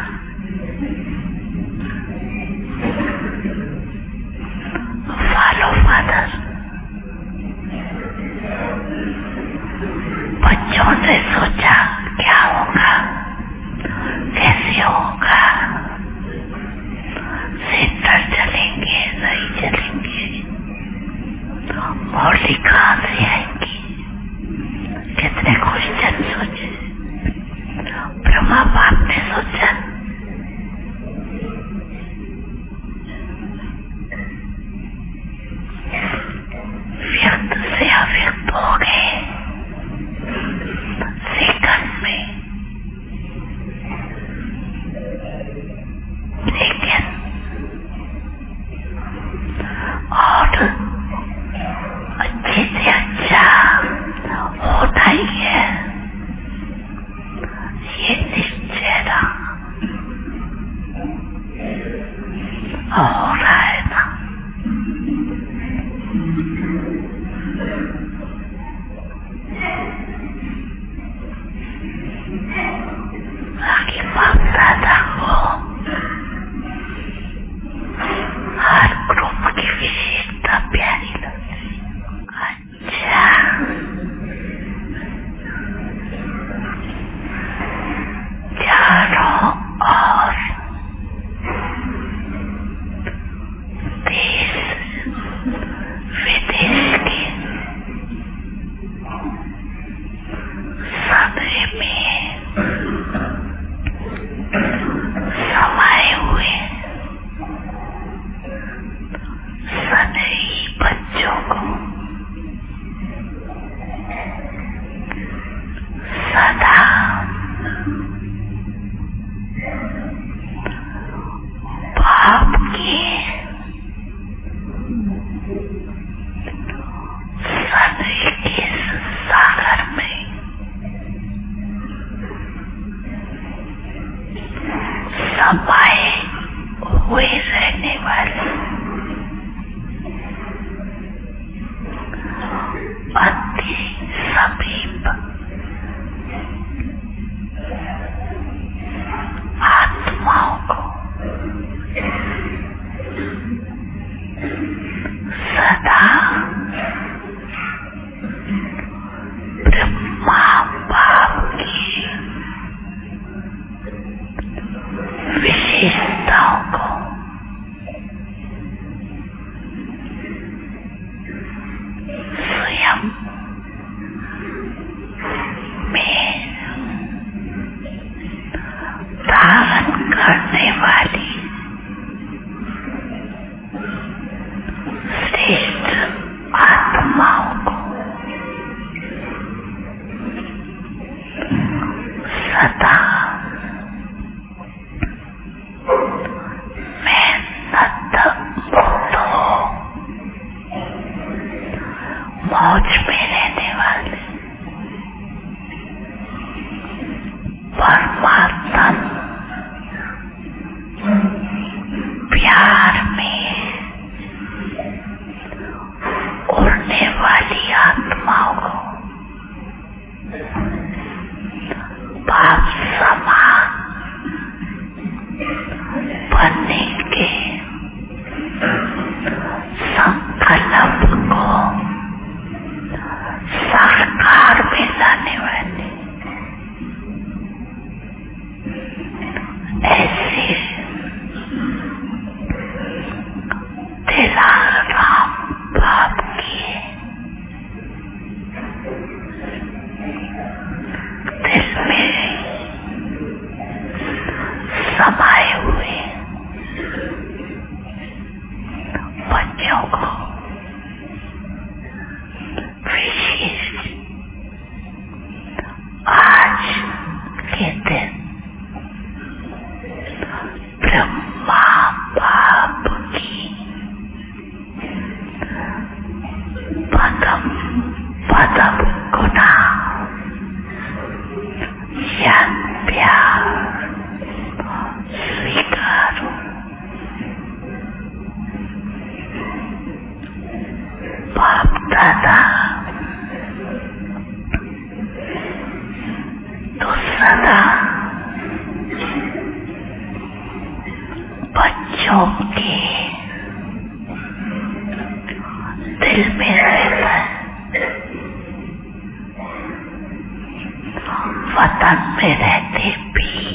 फॉलो फादर। बच्चों ने सोचा क्या होगा, कैसे होगा, सेंटर चलेंगे नहीं चलेंगे, मौली कहाँ से आएंगी, कितने क्वेश्चन सोचे। ब्रह्मा बाप ने सोचा व्यक्त से अव्यक्त हो गए सेकंड में, लेकिन और अच्छे से अच्छा होता ही है ये निश्चय था, हो रहा है ना। बाकी बाप दादा को हर ग्रुप की विशेषता प्यारी लगती। अच्छा, चारों और देश विदेश के सदे में समाये हुए सदैव बच्चों को सदा बाप के सदैव के सागर में समाये हुए रहने वाले अति समीप आत्माओं को बनने के संकल्प को साकार में लाने वाले ऐसे दिलाराम बाप की दिल में समाये हुए बच्चों को विशेष आज के दिन ब्रह्मा बाप की पदम पदम गुना ज्ञान प्यार स्वीकारो। बाप दादा तो सदा बच्चों के दिल में रहता है, वतन में रहते भी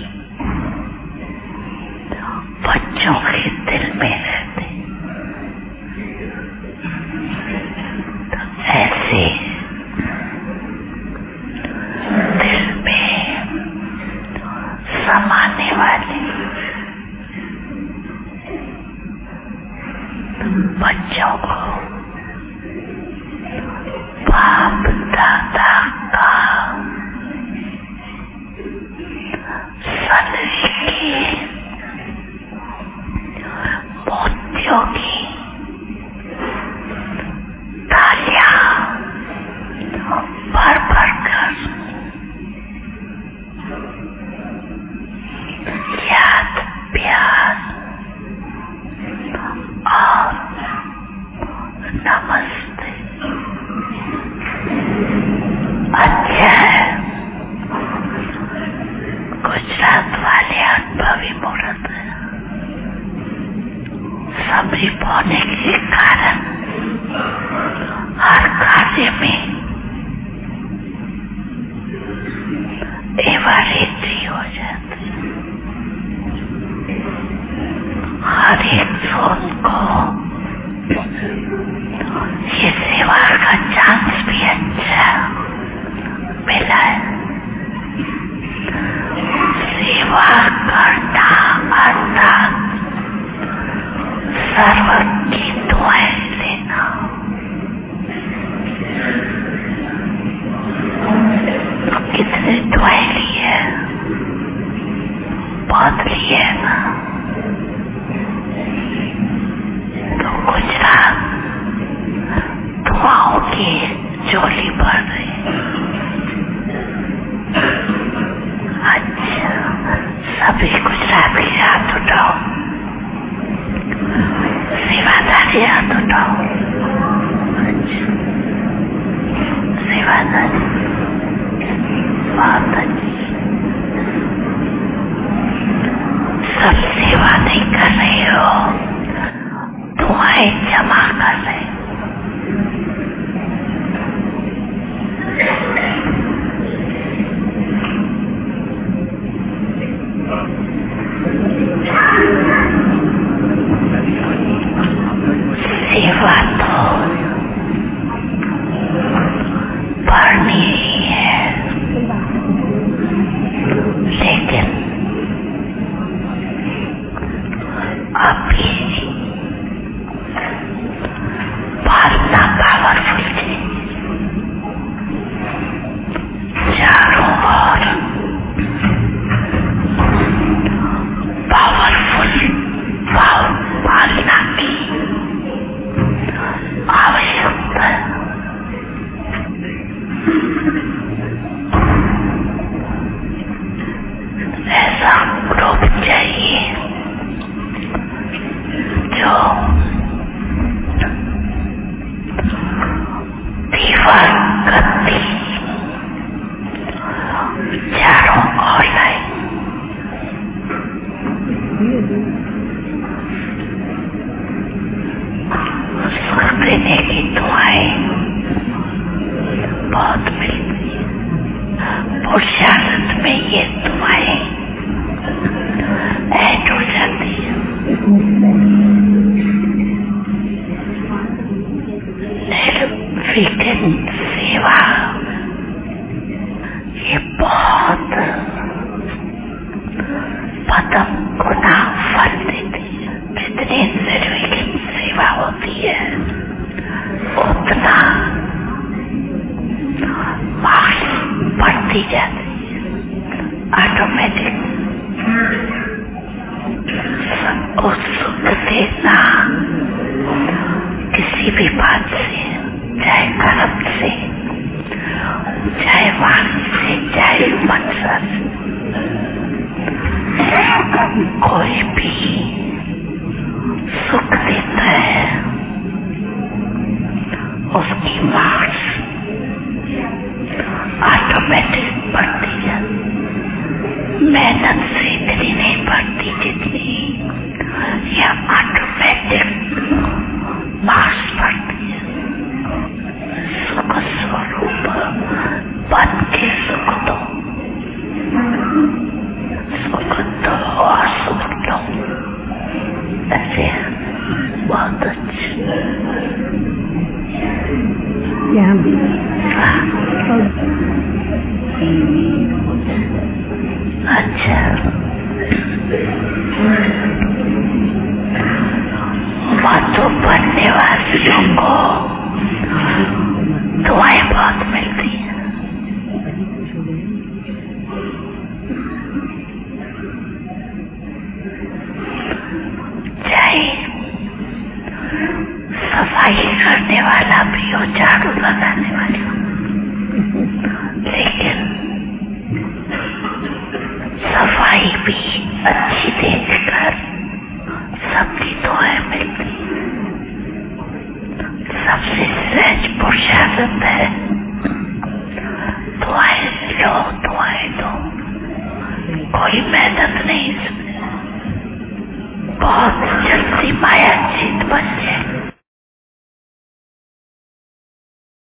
बच्चों के दिल में रहते। ऐसे दिल में समाने वाले बच्चों को बाप दादा का सनवी की मोतियों की तालियां भर भर कर याद प्यार और नमस्ते। अच्छा है गुजरात वाले अनुभवी मुहूर्त सबरी होने के कारण हर कार्य में एवरेजी हो जाती। हर एक सोच को ये सेवा का चांस भी अच्छा मिला है। सेवा करना अर्थात सर्व की दुआएं लेना। कितने दुआएं लिए बहुत लिए ना। तो गुजरात दुआओं की झोली भर रही। अच्छा सभी गुजराती हाथ उठाओ, सेवादारी हाथ उठाओ। अच्छा सेवादारी बहुत अच्छी। सब सेवा नहीं कर रहे हो, दुआएं जमा कर रहे हो। सेवा तो पढ़नी ही है, लेकिन अभी सुख देने की दुआएं बहुत मिलती है। पुरुषार्थ में ये दुआएं ऐड हो जाती है। निर्विघ्न सेवा ये बहुत पदम गुना फल देती है। जितनी निर्विघ्न सेवा होती है उतना मार्क्स बढ़ती जाती है ऑटोमेटिक। सुख देना किसी भी बात से, चाहे कर्म से, चाहे वाणी से, चाहे मन से, कोई भी सुख देता है उसकी मार्क्स ऑटोमेटिक बढ़ती है। मेहनत से इतनी नहीं बढ़ती जितनी या ऑटोमेटिक मार्क्स बढ़ती है। सुख स्वरूप बन के सुख दो, सुख दो और सुख दो। ऐसे बहुत अच्छे। अच्छा, बातों बनने वालों को दुआएं बहुत मिलती है। चाहे सफाई करने वाला भी हो, झाड़ू लगाने वाली हो, लेकिन सफाई भी अच्छी देखकर सबकी दुआएं मिलती। सबसे सहज पुरुषार्थ है दुआएं लो, दुआएं दो। कोई मेहनत नहीं, बहुत जल्दी माया जीत बन जाए।